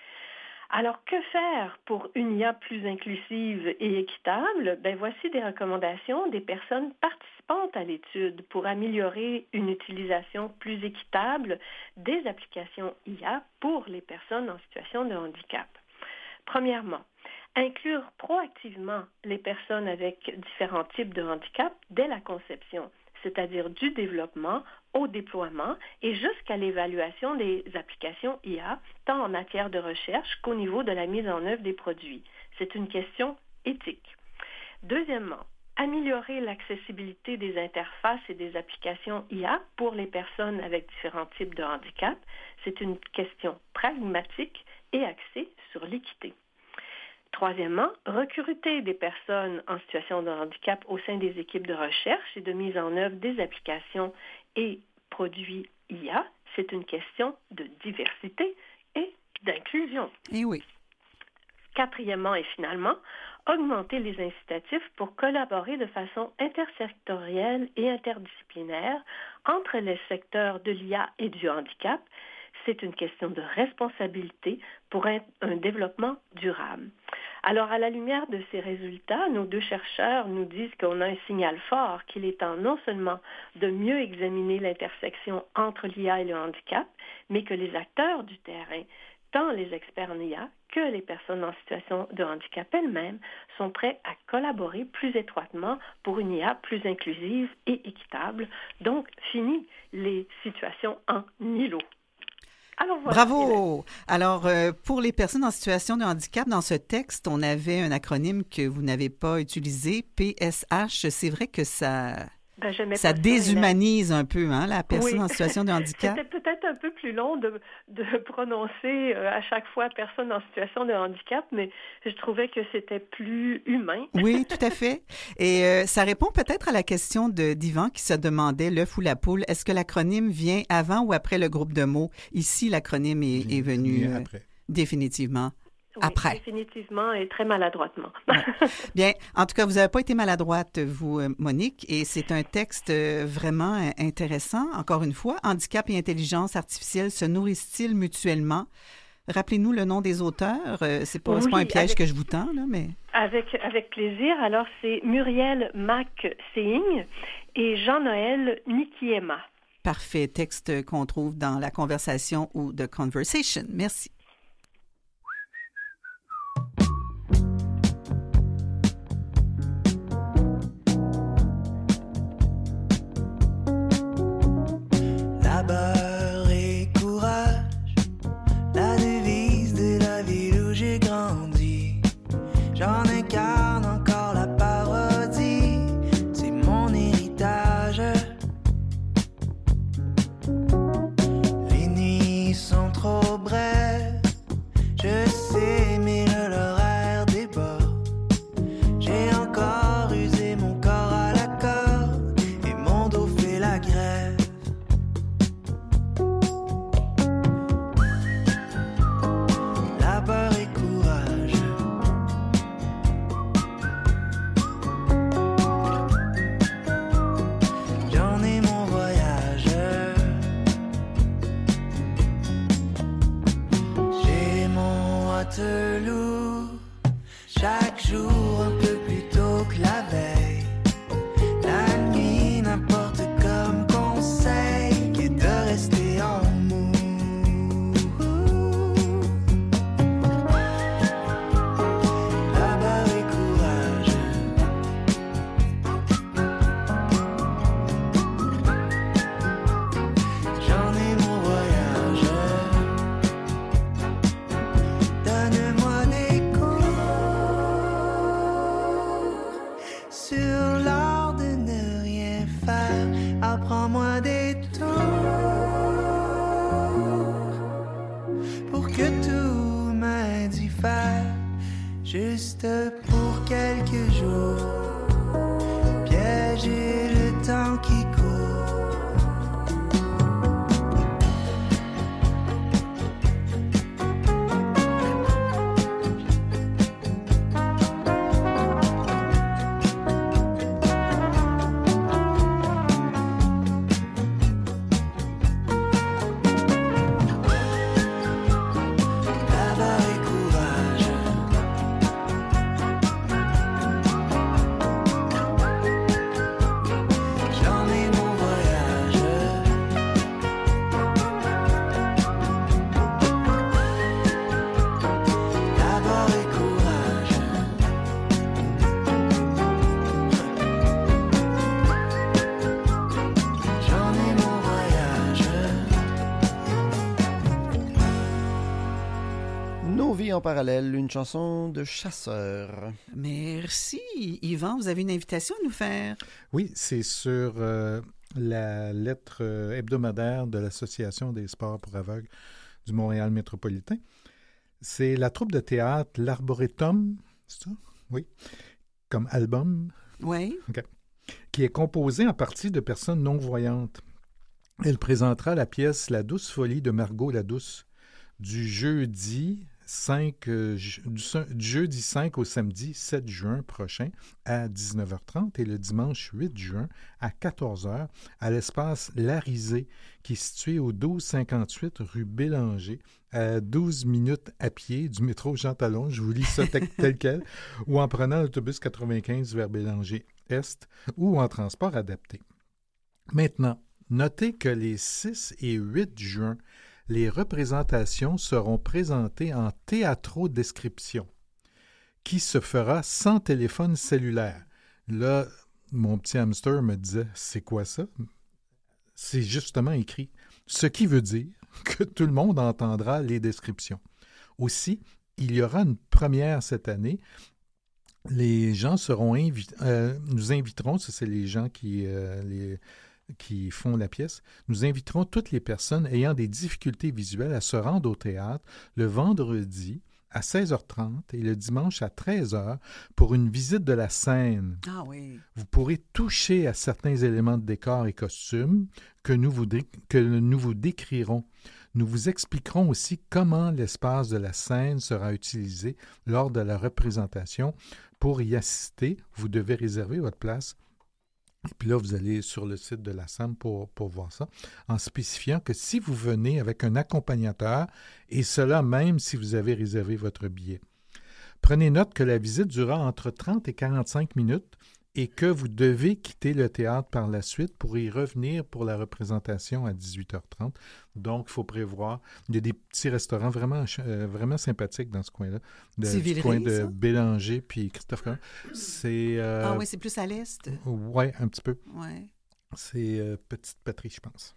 Alors, que faire pour une IA plus inclusive et équitable? Voici des recommandations des personnes participantes à l'étude pour améliorer une utilisation plus équitable des applications IA pour les personnes en situation de handicap. Premièrement, inclure proactivement les personnes avec différents types de handicap dès la conception, c'est-à-dire du développement au déploiement et jusqu'à l'évaluation des applications IA, tant en matière de recherche qu'au niveau de la mise en œuvre des produits. C'est une question éthique. Deuxièmement, améliorer l'accessibilité des interfaces et des applications IA pour les personnes avec différents types de handicap. C'est une question pragmatique et axée sur l'équité. Troisièmement, recruter des personnes en situation de handicap au sein des équipes de recherche et de mise en œuvre des applications et produits IA, c'est une question de diversité et d'inclusion. Eh oui. Quatrièmement et finalement, augmenter les incitatifs pour collaborer de façon intersectorielle et interdisciplinaire entre les secteurs de l'IA et du handicap. C'est une question de responsabilité pour un développement durable. Alors, à la lumière de ces résultats, nos 2 chercheurs nous disent qu'on a un signal fort qu'il est temps non seulement de mieux examiner l'intersection entre l'IA et le handicap, mais que les acteurs du terrain, tant les experts en IA que les personnes en situation de handicap elles-mêmes, sont prêts à collaborer plus étroitement pour une IA plus inclusive et équitable. Donc, fini les situations en îlot. Alors, voilà. Bravo! Alors, pour les personnes en situation de handicap, dans ce texte, on avait un acronyme que vous n'avez pas utilisé, PSH. C'est vrai que ça déshumanise un peu la personne en situation de handicap. C'était peut-être un peu plus long de prononcer à chaque fois personne en situation de handicap, mais je trouvais que c'était plus humain. Oui, tout à fait. Et ça répond peut-être à la question d'Yvan qui se demandait l'œuf ou la poule. Est-ce que l'acronyme vient avant ou après le groupe de mots? Ici, l'acronyme est venu définitivement. Oui, après. Définitivement et très maladroitement. Ouais. Bien, en tout cas, vous n'avez pas été maladroite, vous, Monique, et c'est un texte vraiment intéressant. Encore une fois, handicap et intelligence artificielle se nourrissent-ils mutuellement? Rappelez-nous le nom des auteurs. C'est pas un piège que je vous tends, là, mais... Avec plaisir. Alors, c'est Muriel Mac-Seing et Jean-Noël Nikiema. Parfait. Texte qu'on trouve dans La Conversation ou The Conversation. Merci. Labeur et courage, la devise de la ville où j'ai grandi. J'en incarne encore la parodie, c'est mon héritage. Les nuits sont trop brèves, je sais, mais l'horaire déborde. J'ai encore usé mon corps à la corde et mon dos fait la grève. Labeur et courage, j'en ai mon voyage. J'ai mon Waterloo, chaque jour un peu plus tôt que la veille. La nuit n'importe comme conseil que de rester en mou. Labeur et courage, j'en ai mon voyage. Donne-moi des cours sur l'art de ne rien faire. Apprends-moi des tours pour que tout m'indiffère. Juste pour quelques jours, piéger le temps qui court. Labeur et courage, j'en ai mon voyage. Labeur et courage, j'en ai mon voyage. Nos vies en parallèle, une chanson de chasseur. Merci. Yvan, vous avez une invitation à nous faire. Oui, c'est sur la lettre hebdomadaire de l'Association des sports pour aveugles du Montréal métropolitain. C'est la troupe de théâtre L'Arboretum, c'est ça? Oui. Comme album, Oui. qui est composé en partie de personnes non-voyantes. Elle présentera la pièce La douce folie de Margot la Douce du jeudi 5 au samedi 7 juin prochain à 19h30 et le dimanche 8 juin à 14h à l'espace Larisée qui est situé au 1258 rue Bélanger à 12 minutes à pied du métro Jean Talon, je vous lis ça tel quel, ou en prenant l'autobus 95 vers Bélanger-Est ou en transport adapté. Maintenant, notez que les 6 et 8 juin, les représentations seront présentées en théâtro-description, qui se fera sans téléphone cellulaire. Là, mon petit hamster me disait « C'est quoi ça? » C'est justement écrit, ce qui veut dire que tout le monde entendra les descriptions. Aussi, il y aura une première cette année. Les gens seront nous inviterons, ça c'est les gens qui font la pièce, nous inviterons toutes les personnes ayant des difficultés visuelles à se rendre au théâtre le vendredi à 16h30 et le dimanche à 13h pour une visite de la scène. Ah oui. Vous pourrez toucher à certains éléments de décor et costumes que nous vous décrirons. Nous vous expliquerons aussi comment l'espace de la scène sera utilisé lors de la représentation. Pour y assister, vous devez réserver votre place Et puis là, vous allez sur le site de la SAM pour voir ça, en spécifiant que si vous venez avec un accompagnateur, et cela même si vous avez réservé votre billet. Prenez note que la visite durera entre 30 et 45 minutes et que vous devez quitter le théâtre par la suite pour y revenir pour la représentation à 18h30. Donc, il faut prévoir. Il y a des petits restaurants vraiment sympathiques dans ce coin-là. C'est du coin de Bélanger puis Christophe Colomb. C'est... Ah oui, c'est plus à l'est? Oui, un petit peu. Ouais. C'est Petite Patrie, je pense.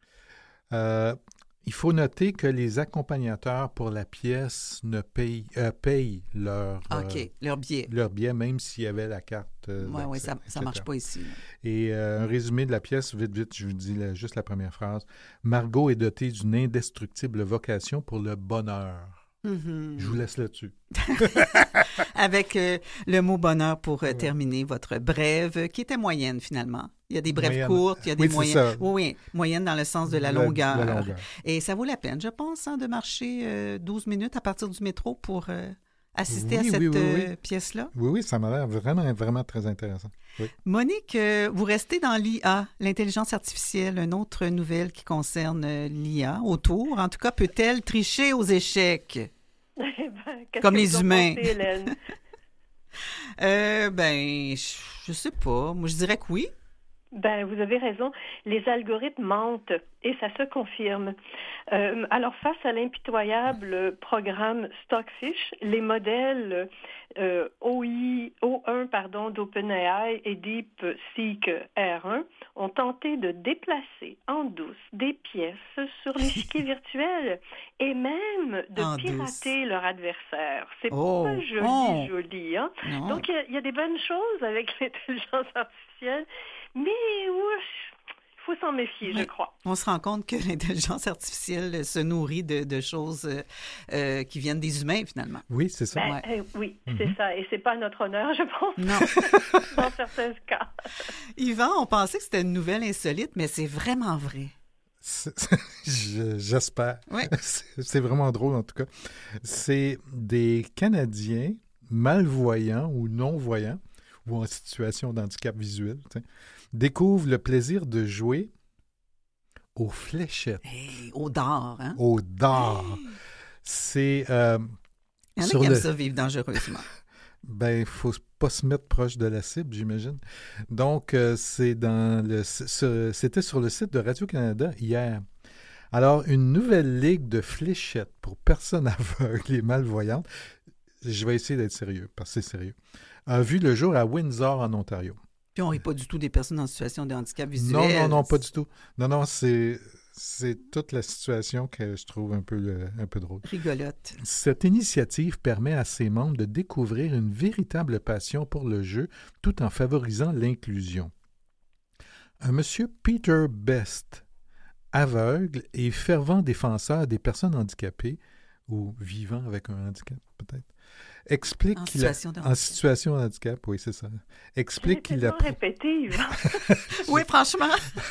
Il faut noter que les accompagnateurs pour la pièce payent leur billet. Leur billet, même s'il y avait la carte. Oui, ça ne marche pas ici. Là. Et un résumé de la pièce, vite, je vous dis juste la première phrase. Margot est dotée d'une indestructible vocation pour le bonheur. Mm-hmm. Je vous laisse là-dessus. Avec le mot bonheur pour terminer votre brève, qui était moyenne finalement. Il y a des brèves courtes, il y a des moyennes. Oui, moyenne dans le sens de la longueur. Et ça vaut la peine, je pense, de marcher 12 minutes à partir du métro pour assister à cette pièce-là. Oui, ça m'a l'air vraiment, vraiment très intéressant. Oui. Monique, vous restez dans l'IA, l'intelligence artificielle, une autre nouvelle qui concerne l'IA autour. En tout cas, peut-elle tricher aux échecs? Comme les humains. Je sais pas. Moi, je dirais que oui. Ben, vous avez raison. Les algorithmes mentent et ça se confirme. Alors, face à l'impitoyable programme Stockfish, les modèles O1 d'OpenAI et DeepSeek R1 ont tenté de déplacer en douce des pièces sur l'échiquier virtuel et même de pirater leur adversaire. C'est pas joli, hein? Non. Donc, il y a des bonnes choses avec l'intelligence artificielle, mais il faut s'en méfier, je crois. On se rend compte que l'intelligence artificielle se nourrit de choses qui viennent des humains, finalement. Oui, c'est ça. Oui, c'est ça. Et c'est pas notre honneur, je pense. Non. Dans certains cas. Yvan, on pensait que c'était une nouvelle insolite, mais c'est vraiment vrai. J'espère. Oui. C'est vraiment drôle, en tout cas. C'est des Canadiens malvoyants ou non-voyants ou en situation d'handicap visuel, découvrent le plaisir de jouer aux fléchettes. Hey, au dard, hein? Au dard. Hey. C'est... Il y en a qui aiment ça vivre dangereusement. Ben, il ne faut pas se mettre proche de la cible, j'imagine. Donc, c'était sur le site de Radio-Canada hier. Alors, une nouvelle ligue de fléchettes pour personnes aveugles et malvoyantes, je vais essayer d'être sérieux, parce que c'est sérieux, a vu le jour à Windsor, en Ontario. Puis on n'est pas du tout des personnes en situation de handicap visuel. Non, pas du tout. Non, c'est toute la situation que je trouve un peu drôle. Rigolote. Cette initiative permet à ses membres de découvrir une véritable passion pour le jeu tout en favorisant l'inclusion. Un monsieur Peter Best, aveugle et fervent défenseur des personnes handicapées, ou vivant avec un handicap peut-être, explique en situation de handicap, oui, c'est ça. Explique qu'il a répété, oui, franchement.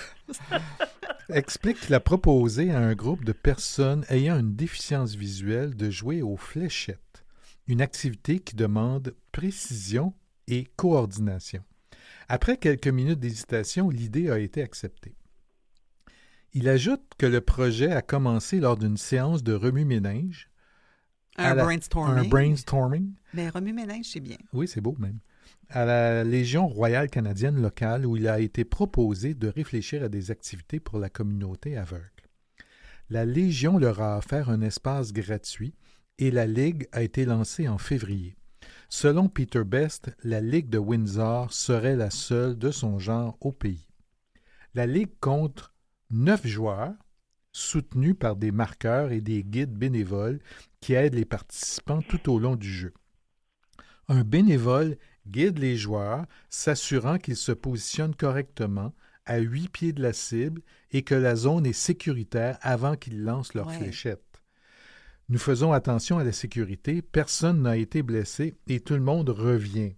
Explique qu'il a proposé à un groupe de personnes ayant une déficience visuelle de jouer aux fléchettes, une activité qui demande précision et coordination. Après quelques minutes d'hésitation, l'idée a été acceptée. Il ajoute que le projet a commencé lors d'une séance de remue-ménage. Un brainstorming. Mais remue-ménage, c'est bien. Oui, c'est beau même. À la Légion royale canadienne locale, où il a été proposé de réfléchir à des activités pour la communauté aveugle. La Légion leur a offert un espace gratuit et la Ligue a été lancée en février. Selon Peter Best, la Ligue de Windsor serait la seule de son genre au pays. La Ligue compte 9 joueurs, soutenus par des marqueurs et des guides bénévoles qui aident les participants tout au long du jeu. Un bénévole guide les joueurs, s'assurant qu'ils se positionnent correctement à 8 pieds de la cible et que la zone est sécuritaire avant qu'ils lancent leurs fléchettes. Nous faisons attention à la sécurité, personne n'a été blessé et tout le monde revient.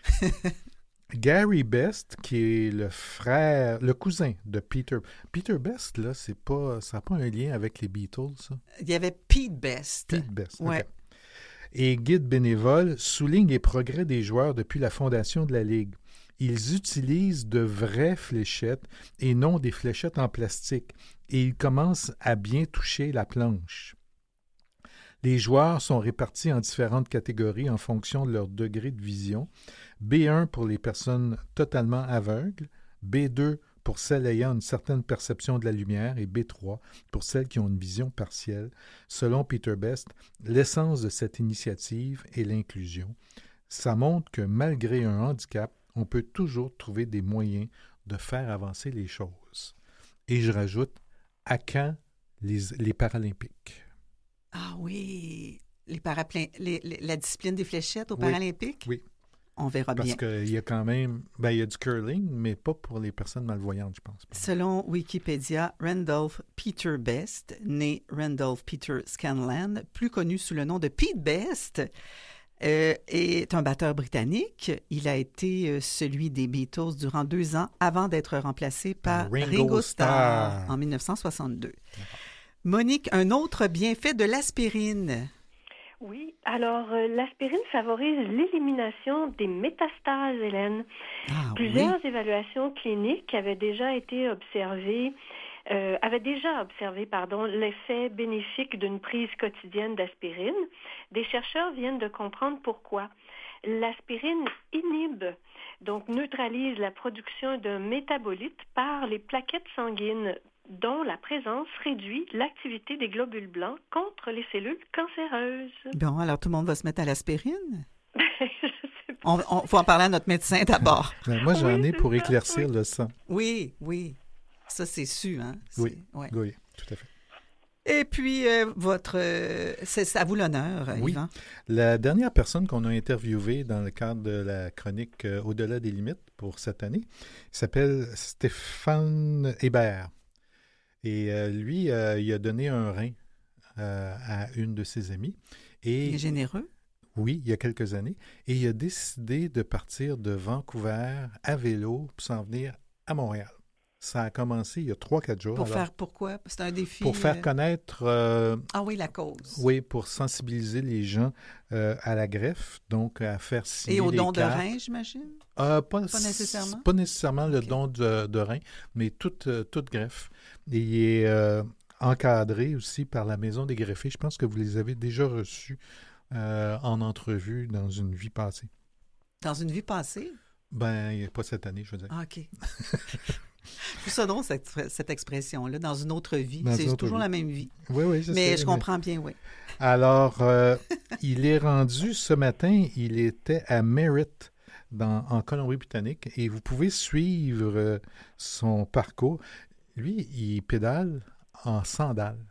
Gary Best, qui est le cousin de Peter. Peter Best, là, ça n'a pas un lien avec les Beatles, ça? Il y avait Pete Best. Pete Best, ouais. OK. Et guide bénévole, souligne les progrès des joueurs depuis la fondation de la Ligue. Ils utilisent de vraies fléchettes et non des fléchettes en plastique. Et ils commencent à bien toucher la planche. Les joueurs sont répartis en différentes catégories en fonction de leur degré de vision. B1 pour les personnes totalement aveugles, B2 pour celles ayant une certaine perception de la lumière et B3 pour celles qui ont une vision partielle. Selon Peter Best, l'essence de cette initiative est l'inclusion. Ça montre que malgré un handicap, on peut toujours trouver des moyens de faire avancer les choses. Et je rajoute, à quand les Paralympiques? Ah oui, la discipline des fléchettes aux Paralympiques? Oui. On verra bien. Parce qu'il y a quand même, il y a du curling, mais pas pour les personnes malvoyantes, je pense. Selon Wikipédia, Randolph Peter Best, né Randolph Peter Scanlan, plus connu sous le nom de Pete Best, est un batteur britannique. Il a été celui des Beatles durant 2 ans avant d'être remplacé par Ringo Starr en 1962. Monique, un autre bienfait de l'aspirine. Oui, alors l'aspirine favorise l'élimination des métastases, Hélène. Plusieurs évaluations cliniques avaient déjà observé l'effet bénéfique d'une prise quotidienne d'aspirine. Des chercheurs viennent de comprendre pourquoi. L'aspirine neutralise la production d'un métabolite par les plaquettes sanguines, dont la présence réduit l'activité des globules blancs contre les cellules cancéreuses. Bon, alors tout le monde va se mettre à l'aspirine? On faut en parler à notre médecin d'abord. Moi, j'en ai pour éclaircir le sang. Oui. Ça, c'est su, hein? Oui, tout à fait. Et puis, c'est à vous l'honneur, Yvan. La dernière personne qu'on a interviewée dans le cadre de la chronique Au-delà des limites pour cette année, il s'appelle Stéphane Hébert. Et lui, il a donné un rein à une de ses amies. Il est généreux? Oui, il y a quelques années. Et il a décidé de partir de Vancouver à vélo pour s'en venir à Montréal. Ça a commencé il y a 3-4 jours. Faire pourquoi? C'est un défi? Pour faire connaître... la cause. Oui, pour sensibiliser les gens à la greffe, donc à faire signer et au don cartes. de rein, j'imagine? Pas nécessairement? Pas nécessairement le don de rein, mais toute greffe. Et il est encadré aussi par la Maison des greffés. Je pense que vous les avez déjà reçus en entrevue dans une vie passée. Dans une vie passée? Pas cette année, je veux dire. Ah, OK. C'est ça donc, cette expression-là, dans une autre vie. C'est toujours la même vie. Oui, c'est ça. Mais je comprends bien, oui. Alors, il est rendu ce matin, il était à Merritt, en Colombie-Britannique, et vous pouvez suivre son parcours. Lui, il pédale en sandales.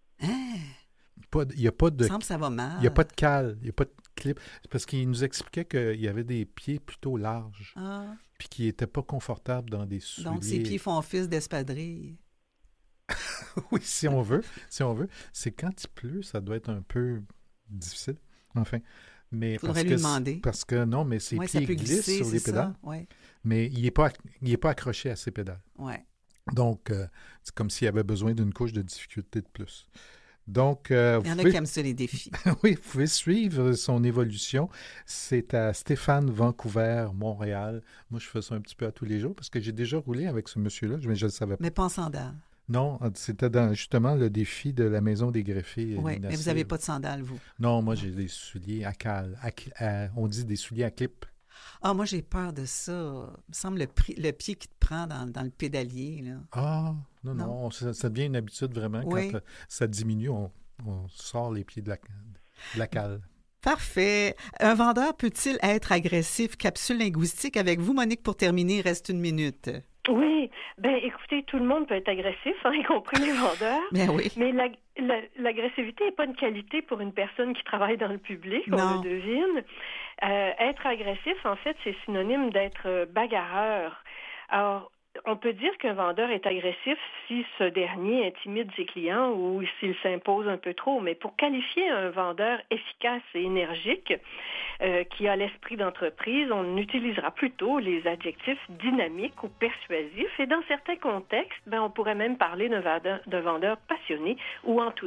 Il n'y a pas de... Il semble que ça va mal. Il n'y a pas de cale, il n'y a pas de clip. C'est parce qu'il nous expliquait qu'il y avait des pieds plutôt larges. Puis qui n'étaient pas confortables dans des souliers. Donc, ses pieds font office d'espadrille. Oui, si on veut. C'est quand il pleut, ça doit être un peu difficile. Enfin, mais faudrait lui demander. Parce que non, mais ses pieds glissent sur les pédales. Mais il n'est pas accroché à ses pédales. Ouais. Donc, c'est comme s'il avait besoin d'une couche de difficulté de plus. Donc, il y en a qui aiment ça, les défis. Oui, vous pouvez suivre son évolution. C'est à Stéphane, Vancouver, Montréal. Moi, je fais ça un petit peu à tous les jours parce que j'ai déjà roulé avec ce monsieur-là, mais je ne le savais pas. Mais pas en sandales. Non, c'était justement le défi de la Maison des greffés. Oui, mais vous n'avez pas de sandales, vous? Non, moi, j'ai des souliers à cale. On dit des souliers à clip. Ah, moi, j'ai peur de ça. Il me semble le pied qui te prend dans le pédalier. Là. Ah, non. Ça devient une habitude vraiment. Oui. Quand ça diminue, on sort les pieds de la cale. Parfait. Un vendeur peut-il être agressif? Capsule linguistique avec vous, Monique, pour terminer. Il reste 1 minute. Oui. Écoutez, tout le monde peut être agressif, y compris les vendeurs. Bien oui. Mais l'agressivité n'est pas une qualité pour une personne qui travaille dans le public, on le devine. Être agressif, en fait, c'est synonyme d'être bagarreur. Alors, on peut dire qu'un vendeur est agressif si ce dernier intimide ses clients ou s'il s'impose un peu trop. Mais pour qualifier un vendeur efficace et énergique qui a l'esprit d'entreprise, on utilisera plutôt les adjectifs dynamiques ou persuasifs. Et dans certains contextes, on pourrait même parler d'un vendeur passionné ou enthousiaste.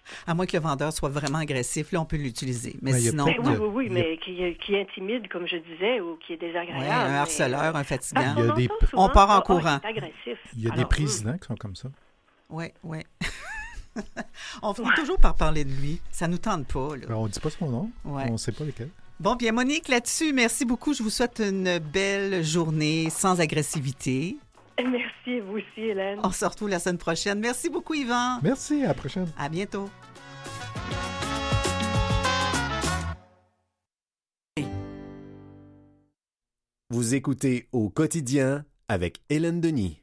À moins que le vendeur soit vraiment agressif, là, on peut l'utiliser. Mais Ouais, il y a sinon... peut-être Oui, mais qui intimide, comme je disais, ou qui est désagréable. Ouais, un harceleur, un fatigant. Il y a des- On part en courant. C'est agressif. Il y a des Alors, présidents qui sont comme ça. Oui, oui. On finit toujours par parler de lui. Ça nous tente pas, là. Ben, on ne dit pas son nom. Ouais. On ne sait pas lequel. Bon, bien, Monique, là-dessus, merci beaucoup. Je vous souhaite une belle journée sans agressivité. Merci, vous aussi, Hélène. On se retrouve la semaine prochaine. Merci beaucoup, Yvan. Merci, à la prochaine. À bientôt. Vous écoutez Au quotidien avec Hélène Denis.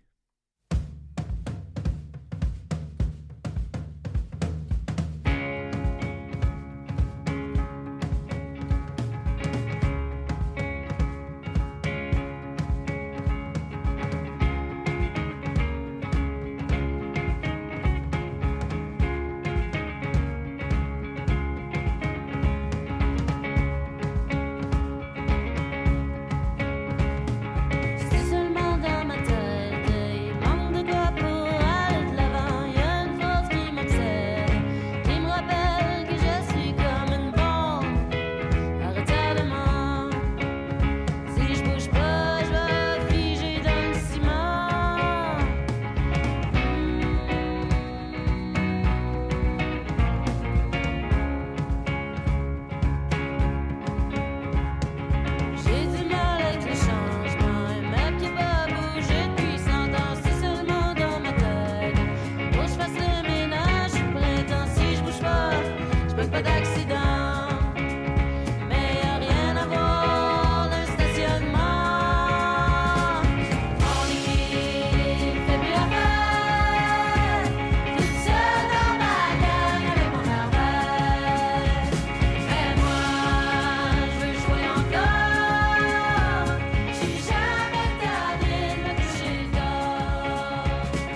Si seulement dans ma tête il manque de quoi pour aller de l'avant, y a une force qui m'obsède, qui me rappelle que je suis comme une bombe à retardement. Si je bouge pas, je vais figer dans le ciment. J'ai du mal avec le changement, un mec qui va bouger depuis 100 ans. C'est seulement dans ma tête. Faut que je fasse le ménage au printemps. Si je bouge pas, je peux pas d'accident. Mais y a rien à voir d'un stationnement. Mon équipe fait plus la fête. Toute seule dans ma gang avec mon merveille. Mais moi, je veux jouer encore. Je suis jamais tannée de me coucher tard.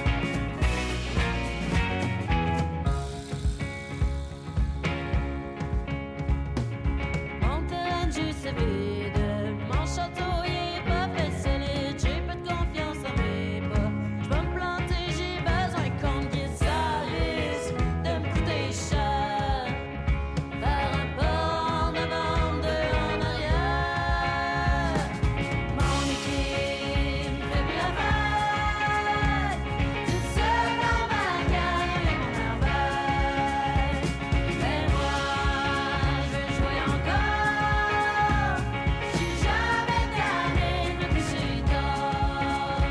Mon terrain de jeu c'est vide. Mon château il est pas fait solide. J'ai pas de confiance en mes pas. Je vais me planter, j'ai besoin qu'on me guide. Ça risque de me coûter cher. Faire un pas en avant, deux en arrière. Mon équipe fait plus la fête. Toute seule dans ma gang avec mon merveille. Mais moi, je veux jouer encore. Je suis jamais tannée de me coucher tard.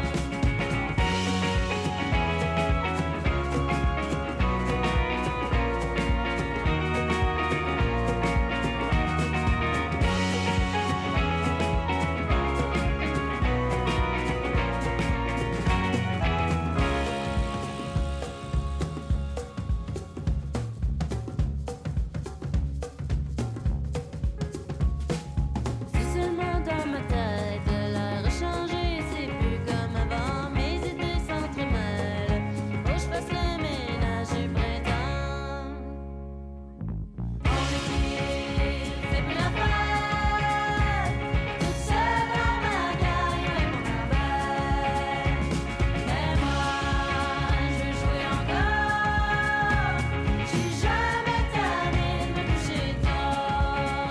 Si seulement dans ma tête l'air a changé, c'est plus comme avant. Mes idées s'entremêlent. Faut que je fasse le ménage du printemps. Mon équipe fait plus la fête. Toute seule dans ma gang avec mon merveille. Mais moi, je veux jouer encore. Je suis jamais tannée de me coucher tard.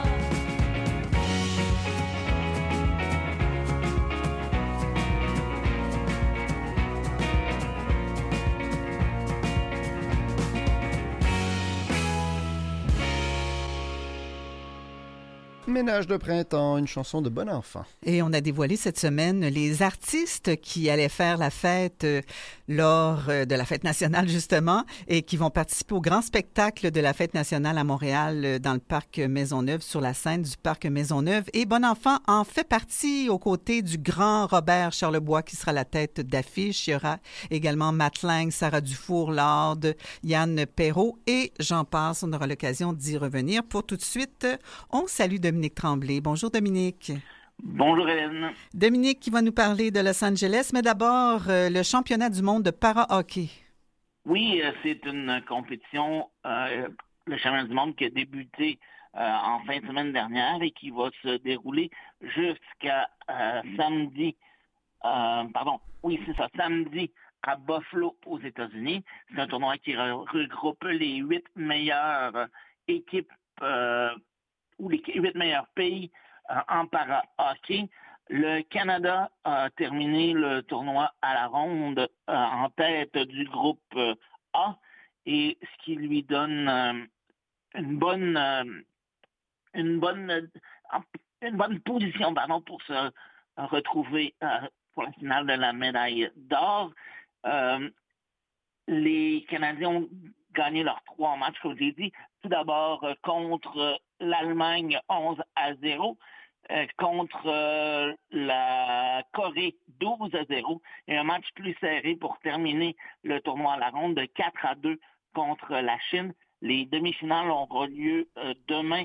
Ménage de printemps, une chanson de bon enfant. Et on a dévoilé cette semaine les artistes qui allaient faire la fête lors de la fête nationale, justement, et qui vont participer au grand spectacle de la fête nationale à Montréal dans le parc Maisonneuve, sur la scène du parc Maisonneuve. Et Bon Enfant en fait partie aux côtés du grand Robert Charlebois qui sera la tête d'affiche. Il y aura également Matt Lang, Sarah Dufour, Lord, Yann Perrault et j'en passe. On aura l'occasion d'y revenir. Pour tout de suite, on salue Dominique Tremblay. Bonjour Dominique. Bonjour Hélène. Dominique qui va nous parler de Los Angeles, mais d'abord le championnat du monde de para-hockey. Oui, c'est une compétition, le championnat du monde qui a débuté en fin de semaine dernière et qui va se dérouler jusqu'à samedi. Samedi à Buffalo, aux États-Unis. C'est un tournoi qui regroupe les 8 meilleures équipes ou les 8 meilleurs pays en para-hockey. Le Canada a terminé le tournoi à la ronde en tête du groupe A, et ce qui lui donne une bonne position pour se retrouver pour la finale de la médaille d'or. Les Canadiens ont gagné leurs 3 matchs, comme j'ai dit. Tout d'abord contre l'Allemagne 11-0, contre la Corée 12-0, et un match plus serré pour terminer le tournoi à la ronde de 4-2 contre la Chine. Les demi-finales auront lieu demain.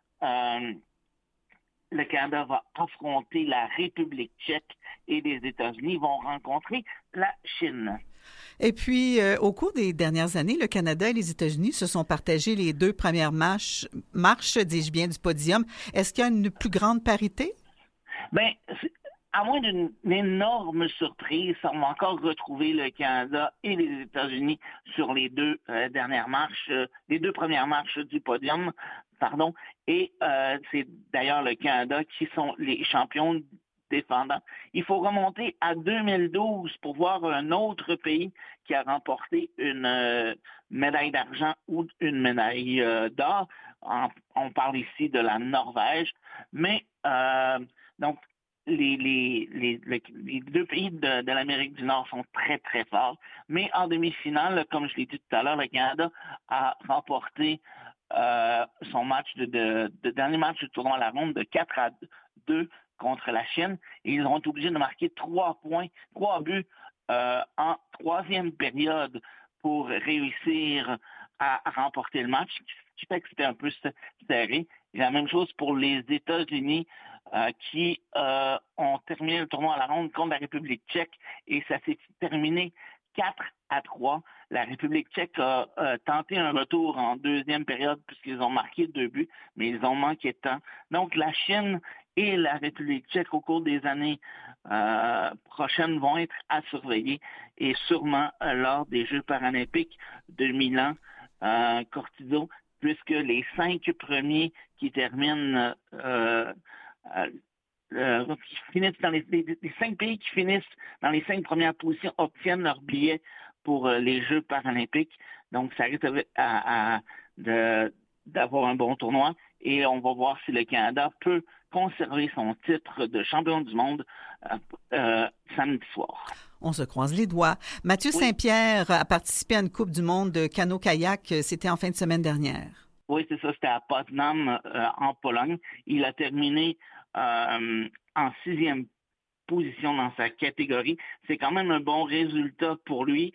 Le Canada va affronter la République tchèque et les États-Unis vont rencontrer la Chine. Et puis, au cours des dernières années, le Canada et les États-Unis se sont partagés les 2 premières marches, dis-je bien, du podium. Est-ce qu'il y a une plus grande parité? Bien, à moins d'une énorme surprise, on va encore retrouver le Canada et les États-Unis sur les 2 dernières marches, les 2 premières marches du podium, et c'est d'ailleurs le Canada qui sont les champions défendants. Il faut remonter à 2012 pour voir un autre pays qui a remporté une médaille d'argent ou une médaille d'or. On parle ici de la Norvège, mais donc les 2 pays de l'Amérique du Nord sont très, très forts. Mais en demi-finale, comme je l'ai dit tout à l'heure, le Canada a remporté son match de dernier match du tournoi à la ronde de 4-2 contre la Chine. Et ils ont été obligés de marquer 3 buts en 3e période pour réussir à remporter le match, ce qui fait que c'était un peu serré. Et la même chose pour les États-Unis qui ont terminé le tournoi à la ronde contre la République tchèque, et ça s'est terminé 4-3. La République tchèque a tenté un retour en 2e période puisqu'ils ont marqué 2 buts, mais ils ont manqué de temps. Donc la Chine et la République tchèque au cours des années prochaines vont être à surveiller, et sûrement lors des Jeux paralympiques de Milan, Cortizo, puisque les 5 premiers qui terminent qui finissent dans les 5 pays qui finissent dans les 5 premières positions obtiennent leur billet pour les Jeux paralympiques. Donc, ça risque d'avoir un bon tournoi, et on va voir si le Canada peut conserver son titre de champion du monde samedi soir. On se croise les doigts. Mathieu Saint-Pierre a participé à une Coupe du monde de canot-kayak. C'était en fin de semaine dernière. Oui, c'est ça. C'était à Poznań, en Pologne. Il a terminé en 6e position dans sa catégorie. C'est quand même un bon résultat pour lui.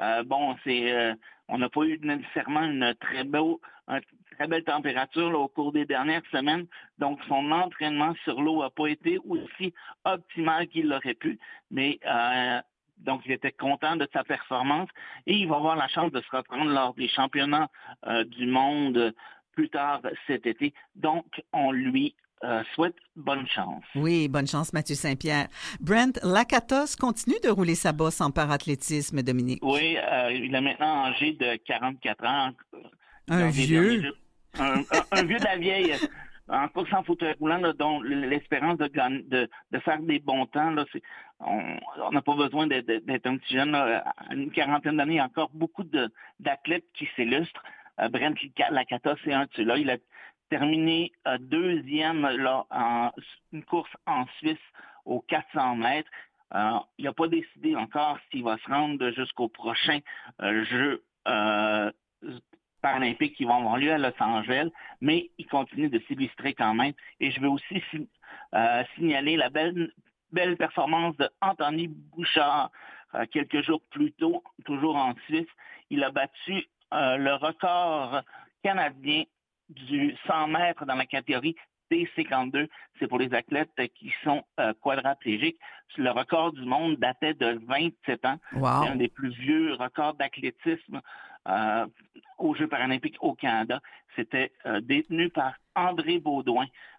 On n'a pas eu nécessairement une très belle température là, au cours des dernières semaines. Donc, son entraînement sur l'eau n'a pas été aussi optimal qu'il l'aurait pu. Mais donc, il était content de sa performance, et il va avoir la chance de se reprendre lors des championnats du monde plus tard cet été. Donc, on lui souhaite bonne chance. Oui, bonne chance, Mathieu Saint-Pierre. Brent Lakatos continue de rouler sa bosse en parathlétisme, Dominique. Oui, il est maintenant âgé de 44 ans. Un vieux. Un vieux de la vieille. En course en fauteuil roulant, là, dont l'espérance de faire des bons temps, là, on n'a pas besoin d'être un petit jeune. Là. À une 40aine d'années, il y a encore beaucoup d'athlètes qui s'illustrent. Brent Lakatos, c'est un de ceux-là. Il a terminé 2e là, en une course en Suisse aux 400 mètres. Il n'a pas décidé encore s'il va se rendre jusqu'au prochain Jeux paralympiques qui vont avoir lieu à Los Angeles, mais il continue de s'illustrer quand même. Et je veux aussi signaler la belle performance de Anthony Bouchard quelques jours plus tôt, toujours en Suisse. Il a battu le record canadien du 100 mètres dans la catégorie T52. C'est pour les athlètes qui sont quadraplégiques. Le record du monde datait de 27 ans. Wow. C'est un des plus vieux records d'athlétisme aux Jeux paralympiques au Canada. C'était détenu par André Baudouin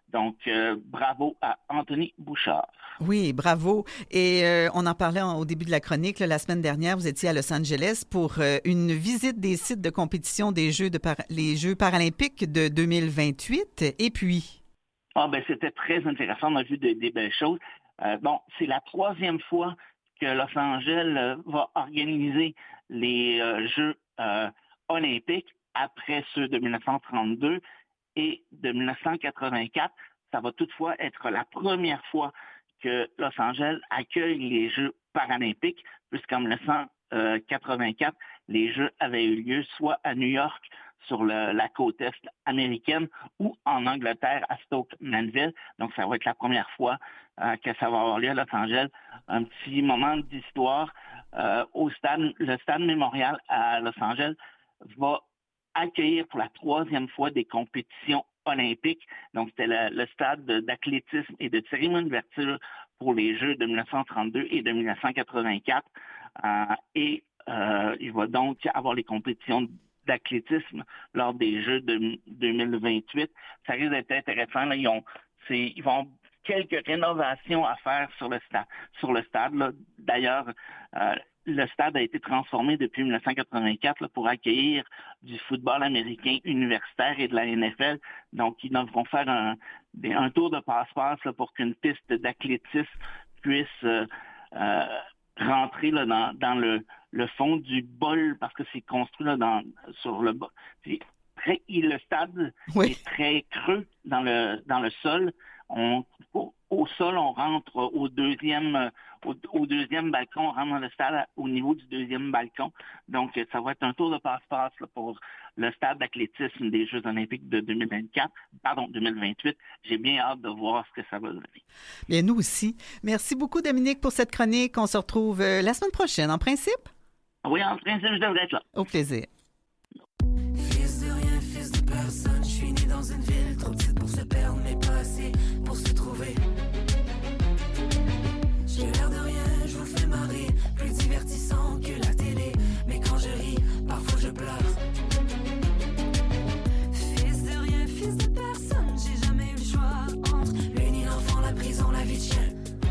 Donc, bravo à Anthony Bouchard. Oui, bravo. Et on en parlait au début de la chronique. Là, la semaine dernière, vous étiez à Los Angeles pour une visite des sites de compétition des les Jeux paralympiques de 2028. Et puis? C'était très intéressant. On a vu des belles choses. C'est la 3e fois que Los Angeles va organiser les Jeux olympiques après ceux de 1932 et de 1984. Ça va toutefois être la première fois que Los Angeles accueille les Jeux paralympiques, puisqu'en 1984, les Jeux avaient eu lieu soit à New York, sur la côte est américaine, ou en Angleterre, à Stoke-Mandeville. Donc, ça va être la première fois que ça va avoir lieu à Los Angeles. Un petit moment d'histoire le stade Mémorial à Los Angeles va accueillir pour la 3e fois des compétitions olympiques. Donc, c'était le stade d'athlétisme et de tirage d'ouverture pour les Jeux de 1932 et de 1984. Il va donc avoir les compétitions d'athlétisme lors des Jeux de 2028. Ça risque d'être intéressant. Là, ils vont avoir quelques rénovations à faire sur le stade. Là. D'ailleurs, le stade a été transformé depuis 1984 pour accueillir du football américain universitaire et de la NFL. Donc, ils devront faire un tour de passe-passe pour qu'une piste d'athlétisme puisse rentrer là, dans le fond du bol, parce que c'est construit là, sur le bol. Le stade est très creux dans le sol. Au sol, on rentre au deuxième balcon, on rentre dans le stade au niveau du 2e balcon. Donc, ça va être un tour de passe-passe là, pour le stade d'athlétisme des Jeux olympiques de 2028. J'ai bien hâte de voir ce que ça va donner. Bien, nous aussi. Merci beaucoup, Dominique, pour cette chronique. On se retrouve la semaine prochaine, en principe? Oui, en principe, je devrais être là. Au plaisir. Fils de rien, fils de personne, je suis né dans une ville trop petite pour se perdre, mais pas assez pour se trouver. J'ai l'air de rien, je vous fais marrer, plus divertissant que la télé, mais quand je ris, parfois je pleure. Fils de rien, fils de personne, j'ai jamais eu le choix entre l'uni, l'enfant, la prison, la vie de chien.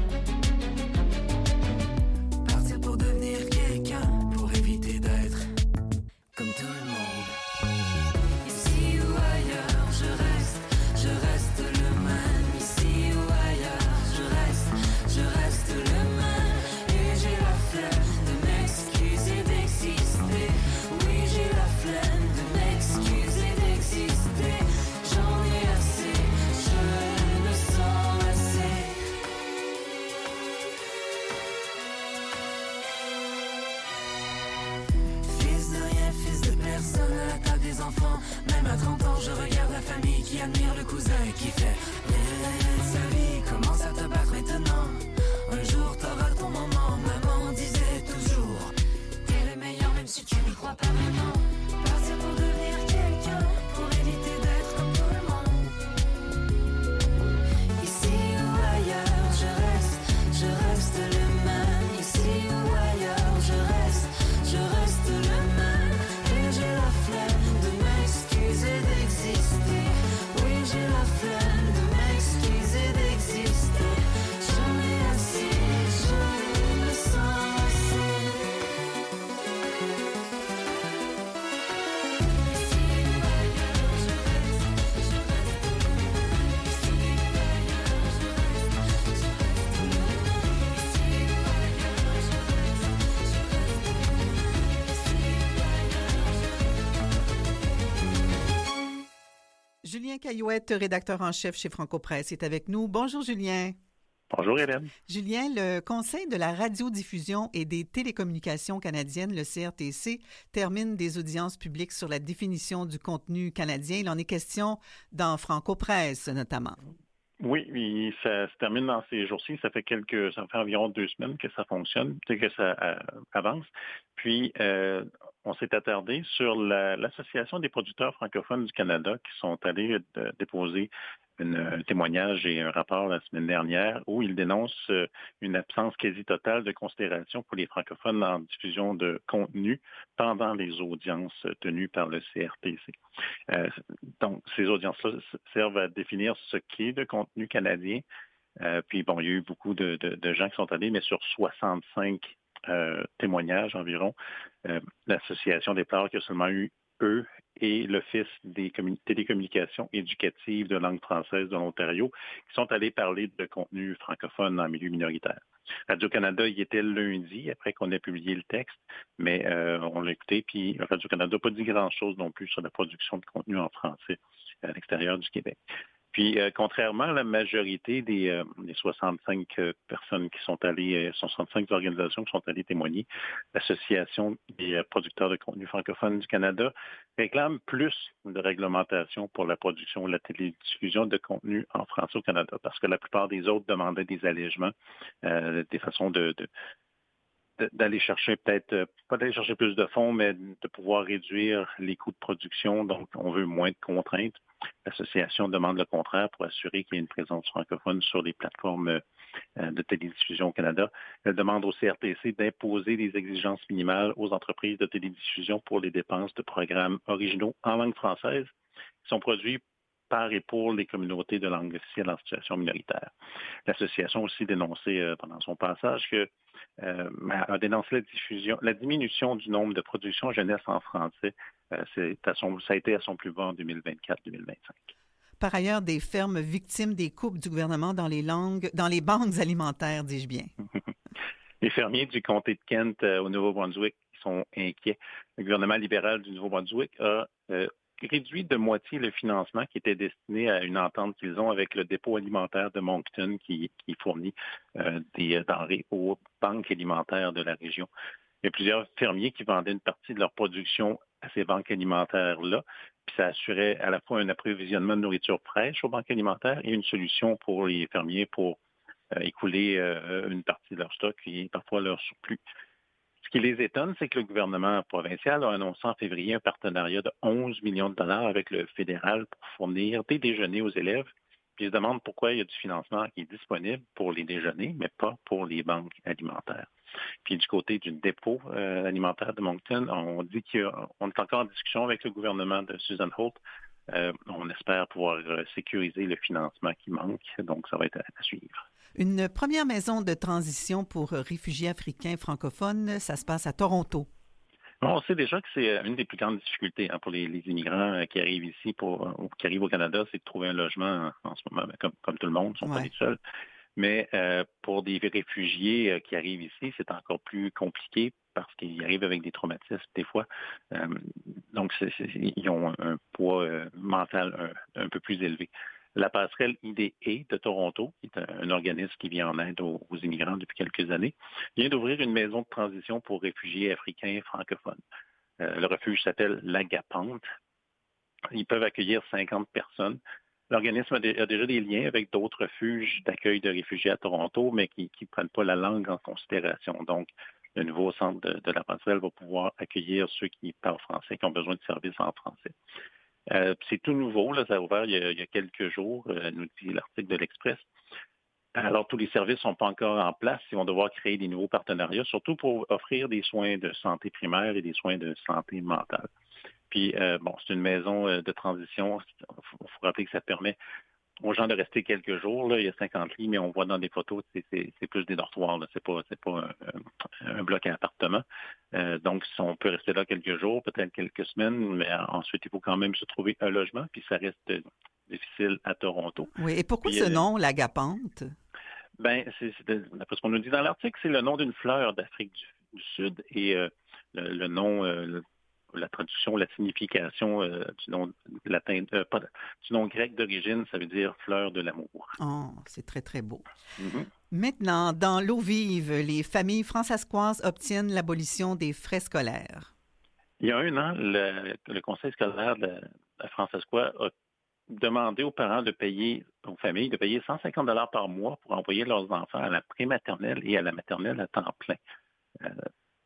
Partir pour devenir quelqu'un, pour éviter d'être comme tout le monde. Ici ou ailleurs, je reste le même. Ici ou ailleurs, je reste le même. Et j'ai la flemme de m'excuser d'exister. Oui, j'ai la flemme de m'excuser d'exister. J'en ai assez, je me sens assez. Fils de rien, fils de personne, à la table des enfants. Même à 30 ans, je regarde la famille qui admire le cousin qui fait sa vie commence à te battre maintenant. Un jour, t'auras ton moment. Maman disait toujours, t'es le meilleur même si tu n'y crois pas vraiment. Partir pour devenir quelqu'un, pour éviter d'être comme tout le monde. Ici ou ailleurs, je reste le même. Ici ou ailleurs, je reste le même. Et j'ai la flemme de m'excuser d'exister. Oui, j'ai la flemme de m'excuser d'exister. J'en ai assez, je me sens assez. Ici ou ailleurs, je reste. Ici ou ailleurs, je reste le même. Ici ou Julien Caillouette, rédacteur en chef chez Franco-Presse, est avec nous. Bonjour, Julien. Bonjour, Hélène. Julien, le Conseil de la radiodiffusion et des télécommunications canadiennes, le CRTC, termine des audiences publiques sur la définition du contenu canadien. Il en est question dans Franco-Presse, notamment. Oui, ça se termine dans ces jours-ci. Ça fait environ 2 semaines que ça fonctionne, que ça avance. Puis, on s'est attardé sur l'Association des producteurs francophones du Canada qui sont allés déposer un témoignage et un rapport la semaine dernière où il dénonce une absence quasi totale de considération pour les francophones en diffusion de contenu pendant les audiences tenues par le CRTC. Donc, ces audiences-là servent à définir ce qu'est le contenu canadien. Puis, bon, il y a eu beaucoup de gens qui sont allés, mais sur 65 témoignages environ, l'association déplore qu'il y a seulement eu eux et l'Office des télécommunications éducatives de langue française de l'Ontario qui sont allés parler de contenu francophone en milieu minoritaire. Radio-Canada y était lundi, après qu'on ait publié le texte, mais on l'a écouté, puis Radio-Canada n'a pas dit grand-chose non plus sur la production de contenu en français à l'extérieur du Québec. Puis, contrairement à la majorité des 65 personnes qui sont allées, 65 organisations qui sont allées témoigner, l'Association des producteurs de contenu francophone du Canada réclame plus de réglementation pour la production et la télédiffusion de contenu en français au Canada, parce que la plupart des autres demandaient des allègements, des façons d'aller chercher peut-être, pas d'aller chercher plus de fonds, mais de pouvoir réduire les coûts de production. Donc, on veut moins de contraintes. L'association demande le contraire pour assurer qu'il y ait une présence francophone sur les plateformes de télédiffusion au Canada. Elle demande au CRTC d'imposer des exigences minimales aux entreprises de télédiffusion pour les dépenses de programmes originaux en langue française qui sont produits par et pour les communautés de langue officielle en situation minoritaire. L'association a aussi dénoncé pendant son passage a dénoncé la diminution du nombre de productions jeunesse en français. Ça a été à son plus bas en 2024-2025. Par ailleurs, des fermes victimes des coupes du gouvernement dans les banques alimentaires, dis-je bien. Les fermiers du comté de Kent au Nouveau-Brunswick sont inquiets. Le gouvernement libéral du Nouveau-Brunswick a réduit de moitié le financement qui était destiné à une entente qu'ils ont avec le dépôt alimentaire de Moncton qui fournit des denrées aux banques alimentaires de la région. Il y a plusieurs fermiers qui vendaient une partie de leur production à ces banques alimentaires-là, puis ça assurait à la fois un approvisionnement de nourriture fraîche aux banques alimentaires et une solution pour les fermiers pour écouler une partie de leur stock et parfois leur surplus. Ce qui les étonne, c'est que le gouvernement provincial a annoncé en février un partenariat de 11 millions de dollars avec le fédéral pour fournir des déjeuners aux élèves. Puis ils se demandent pourquoi il y a du financement qui est disponible pour les déjeuners, mais pas pour les banques alimentaires. Puis du côté du dépôt alimentaire de Moncton, on dit qu'on est encore en discussion avec le gouvernement de Susan Holt. On espère pouvoir sécuriser le financement qui manque, donc ça va être à suivre. Une première maison de transition pour réfugiés africains francophones, ça se passe à Toronto. On sait déjà que c'est une des plus grandes difficultés pour les immigrants qui arrivent ici, qui arrivent au Canada, c'est de trouver un logement en ce moment, comme tout le monde, ils ne sont pas les seuls. Mais pour des réfugiés qui arrivent ici, c'est encore plus compliqué parce qu'ils arrivent avec des traumatismes des fois. Donc, ils ont un poids mental un peu plus élevé. La passerelle IDA de Toronto, qui est un organisme qui vient en aide aux immigrants depuis quelques années, vient d'ouvrir une maison de transition pour réfugiés africains francophones. Le refuge s'appelle l'Agapante. Ils peuvent accueillir 50 personnes. L'organisme a déjà des liens avec d'autres refuges d'accueil de réfugiés à Toronto, mais qui ne prennent pas la langue en considération. Donc, le nouveau centre de la passerelle va pouvoir accueillir ceux qui parlent français, qui ont besoin de services en français. C'est tout nouveau, là, ça a ouvert il y a quelques jours, nous dit l'article de l'Express. Alors, tous les services ne sont pas encore en place. Ils vont devoir créer des nouveaux partenariats, surtout pour offrir des soins de santé primaire et des soins de santé mentale. Puis, c'est une maison de transition. Il faut rappeler que ça permet aux gens de rester quelques jours. Là. Il y a 50 lits, mais on voit dans des photos, c'est plus des dortoirs. Là. C'est pas un bloc à appartement. Donc, on peut rester là quelques jours, peut-être quelques semaines, mais ensuite, il faut quand même se trouver un logement, puis ça reste difficile à Toronto. Oui, et pourquoi ce nom, l'Agapante? D'après ce qu'on nous dit dans l'article, c'est le nom d'une fleur d'Afrique du Sud et le nom... la traduction, la signification du nom latin, du nom grec d'origine, ça veut dire fleur de l'amour. Oh, c'est très, très beau. Mm-hmm. Maintenant, dans l'eau vive, les familles fransaskoises obtiennent l'abolition des frais scolaires. Il y a un an, le conseil scolaire de la Fransaskois a demandé aux parents aux familles de payer 150 $ par mois pour envoyer leurs enfants à la prématernelle et à la maternelle à temps plein.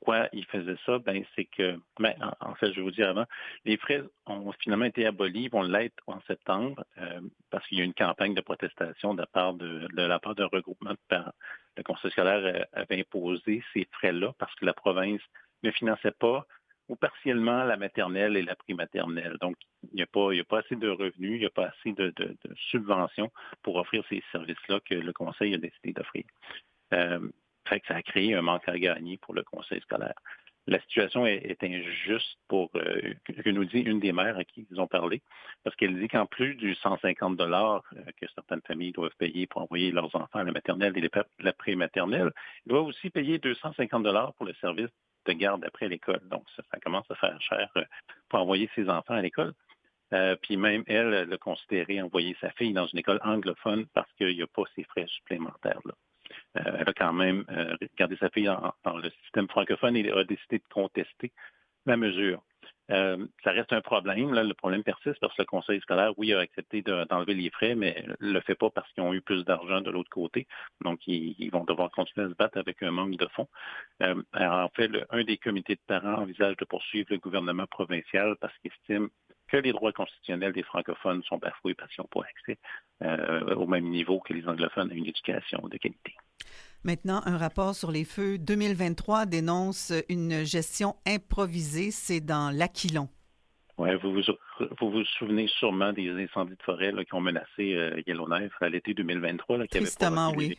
pourquoi ils faisaient ça? C'est que, en fait, je vais vous dire avant, les frais ont finalement été abolis, ils vont l'être en septembre, parce qu'il y a eu une campagne de protestation de la part d'un regroupement de parents. Le Conseil scolaire avait imposé ces frais-là parce que la province ne finançait pas ou partiellement la maternelle et la prématernelle. Donc, il n'y a pas assez de revenus, il n'y a pas assez de subventions pour offrir ces services-là que le Conseil a décidé d'offrir. Fait que ça a créé un manque à gagner pour le Conseil scolaire. La situation est injuste que nous dit une des mères à qui ils ont parlé, parce qu'elle dit qu'en plus du 150 $ que certaines familles doivent payer pour envoyer leurs enfants à la maternelle et la prématernelle, ils doivent aussi payer 250 $ pour le service de garde après l'école. Donc, ça commence à faire cher pour envoyer ses enfants à l'école. Puis même elle a considéré envoyer sa fille dans une école anglophone parce qu'il n'y a pas ces frais supplémentaires-là. Elle a quand même gardé sa fille dans le système francophone et a décidé de contester la mesure. Ça reste un problème. Là, le problème persiste parce que le conseil scolaire, oui, a accepté d'enlever les frais, mais ne le fait pas parce qu'ils ont eu plus d'argent de l'autre côté. Donc, ils vont devoir continuer à se battre avec un manque de fonds. En fait, un des comités de parents envisage de poursuivre le gouvernement provincial parce qu'il estime que les droits constitutionnels des francophones sont bafoués parce qu'ils n'ont pas accès au même niveau que les anglophones à une éducation de qualité. Maintenant, un rapport sur les feux 2023 dénonce une gestion improvisée. C'est dans l'Aquilon. Oui, vous vous souvenez sûrement des incendies de forêt qui ont menacé Yellowknife à l'été 2023. Tristement, oui.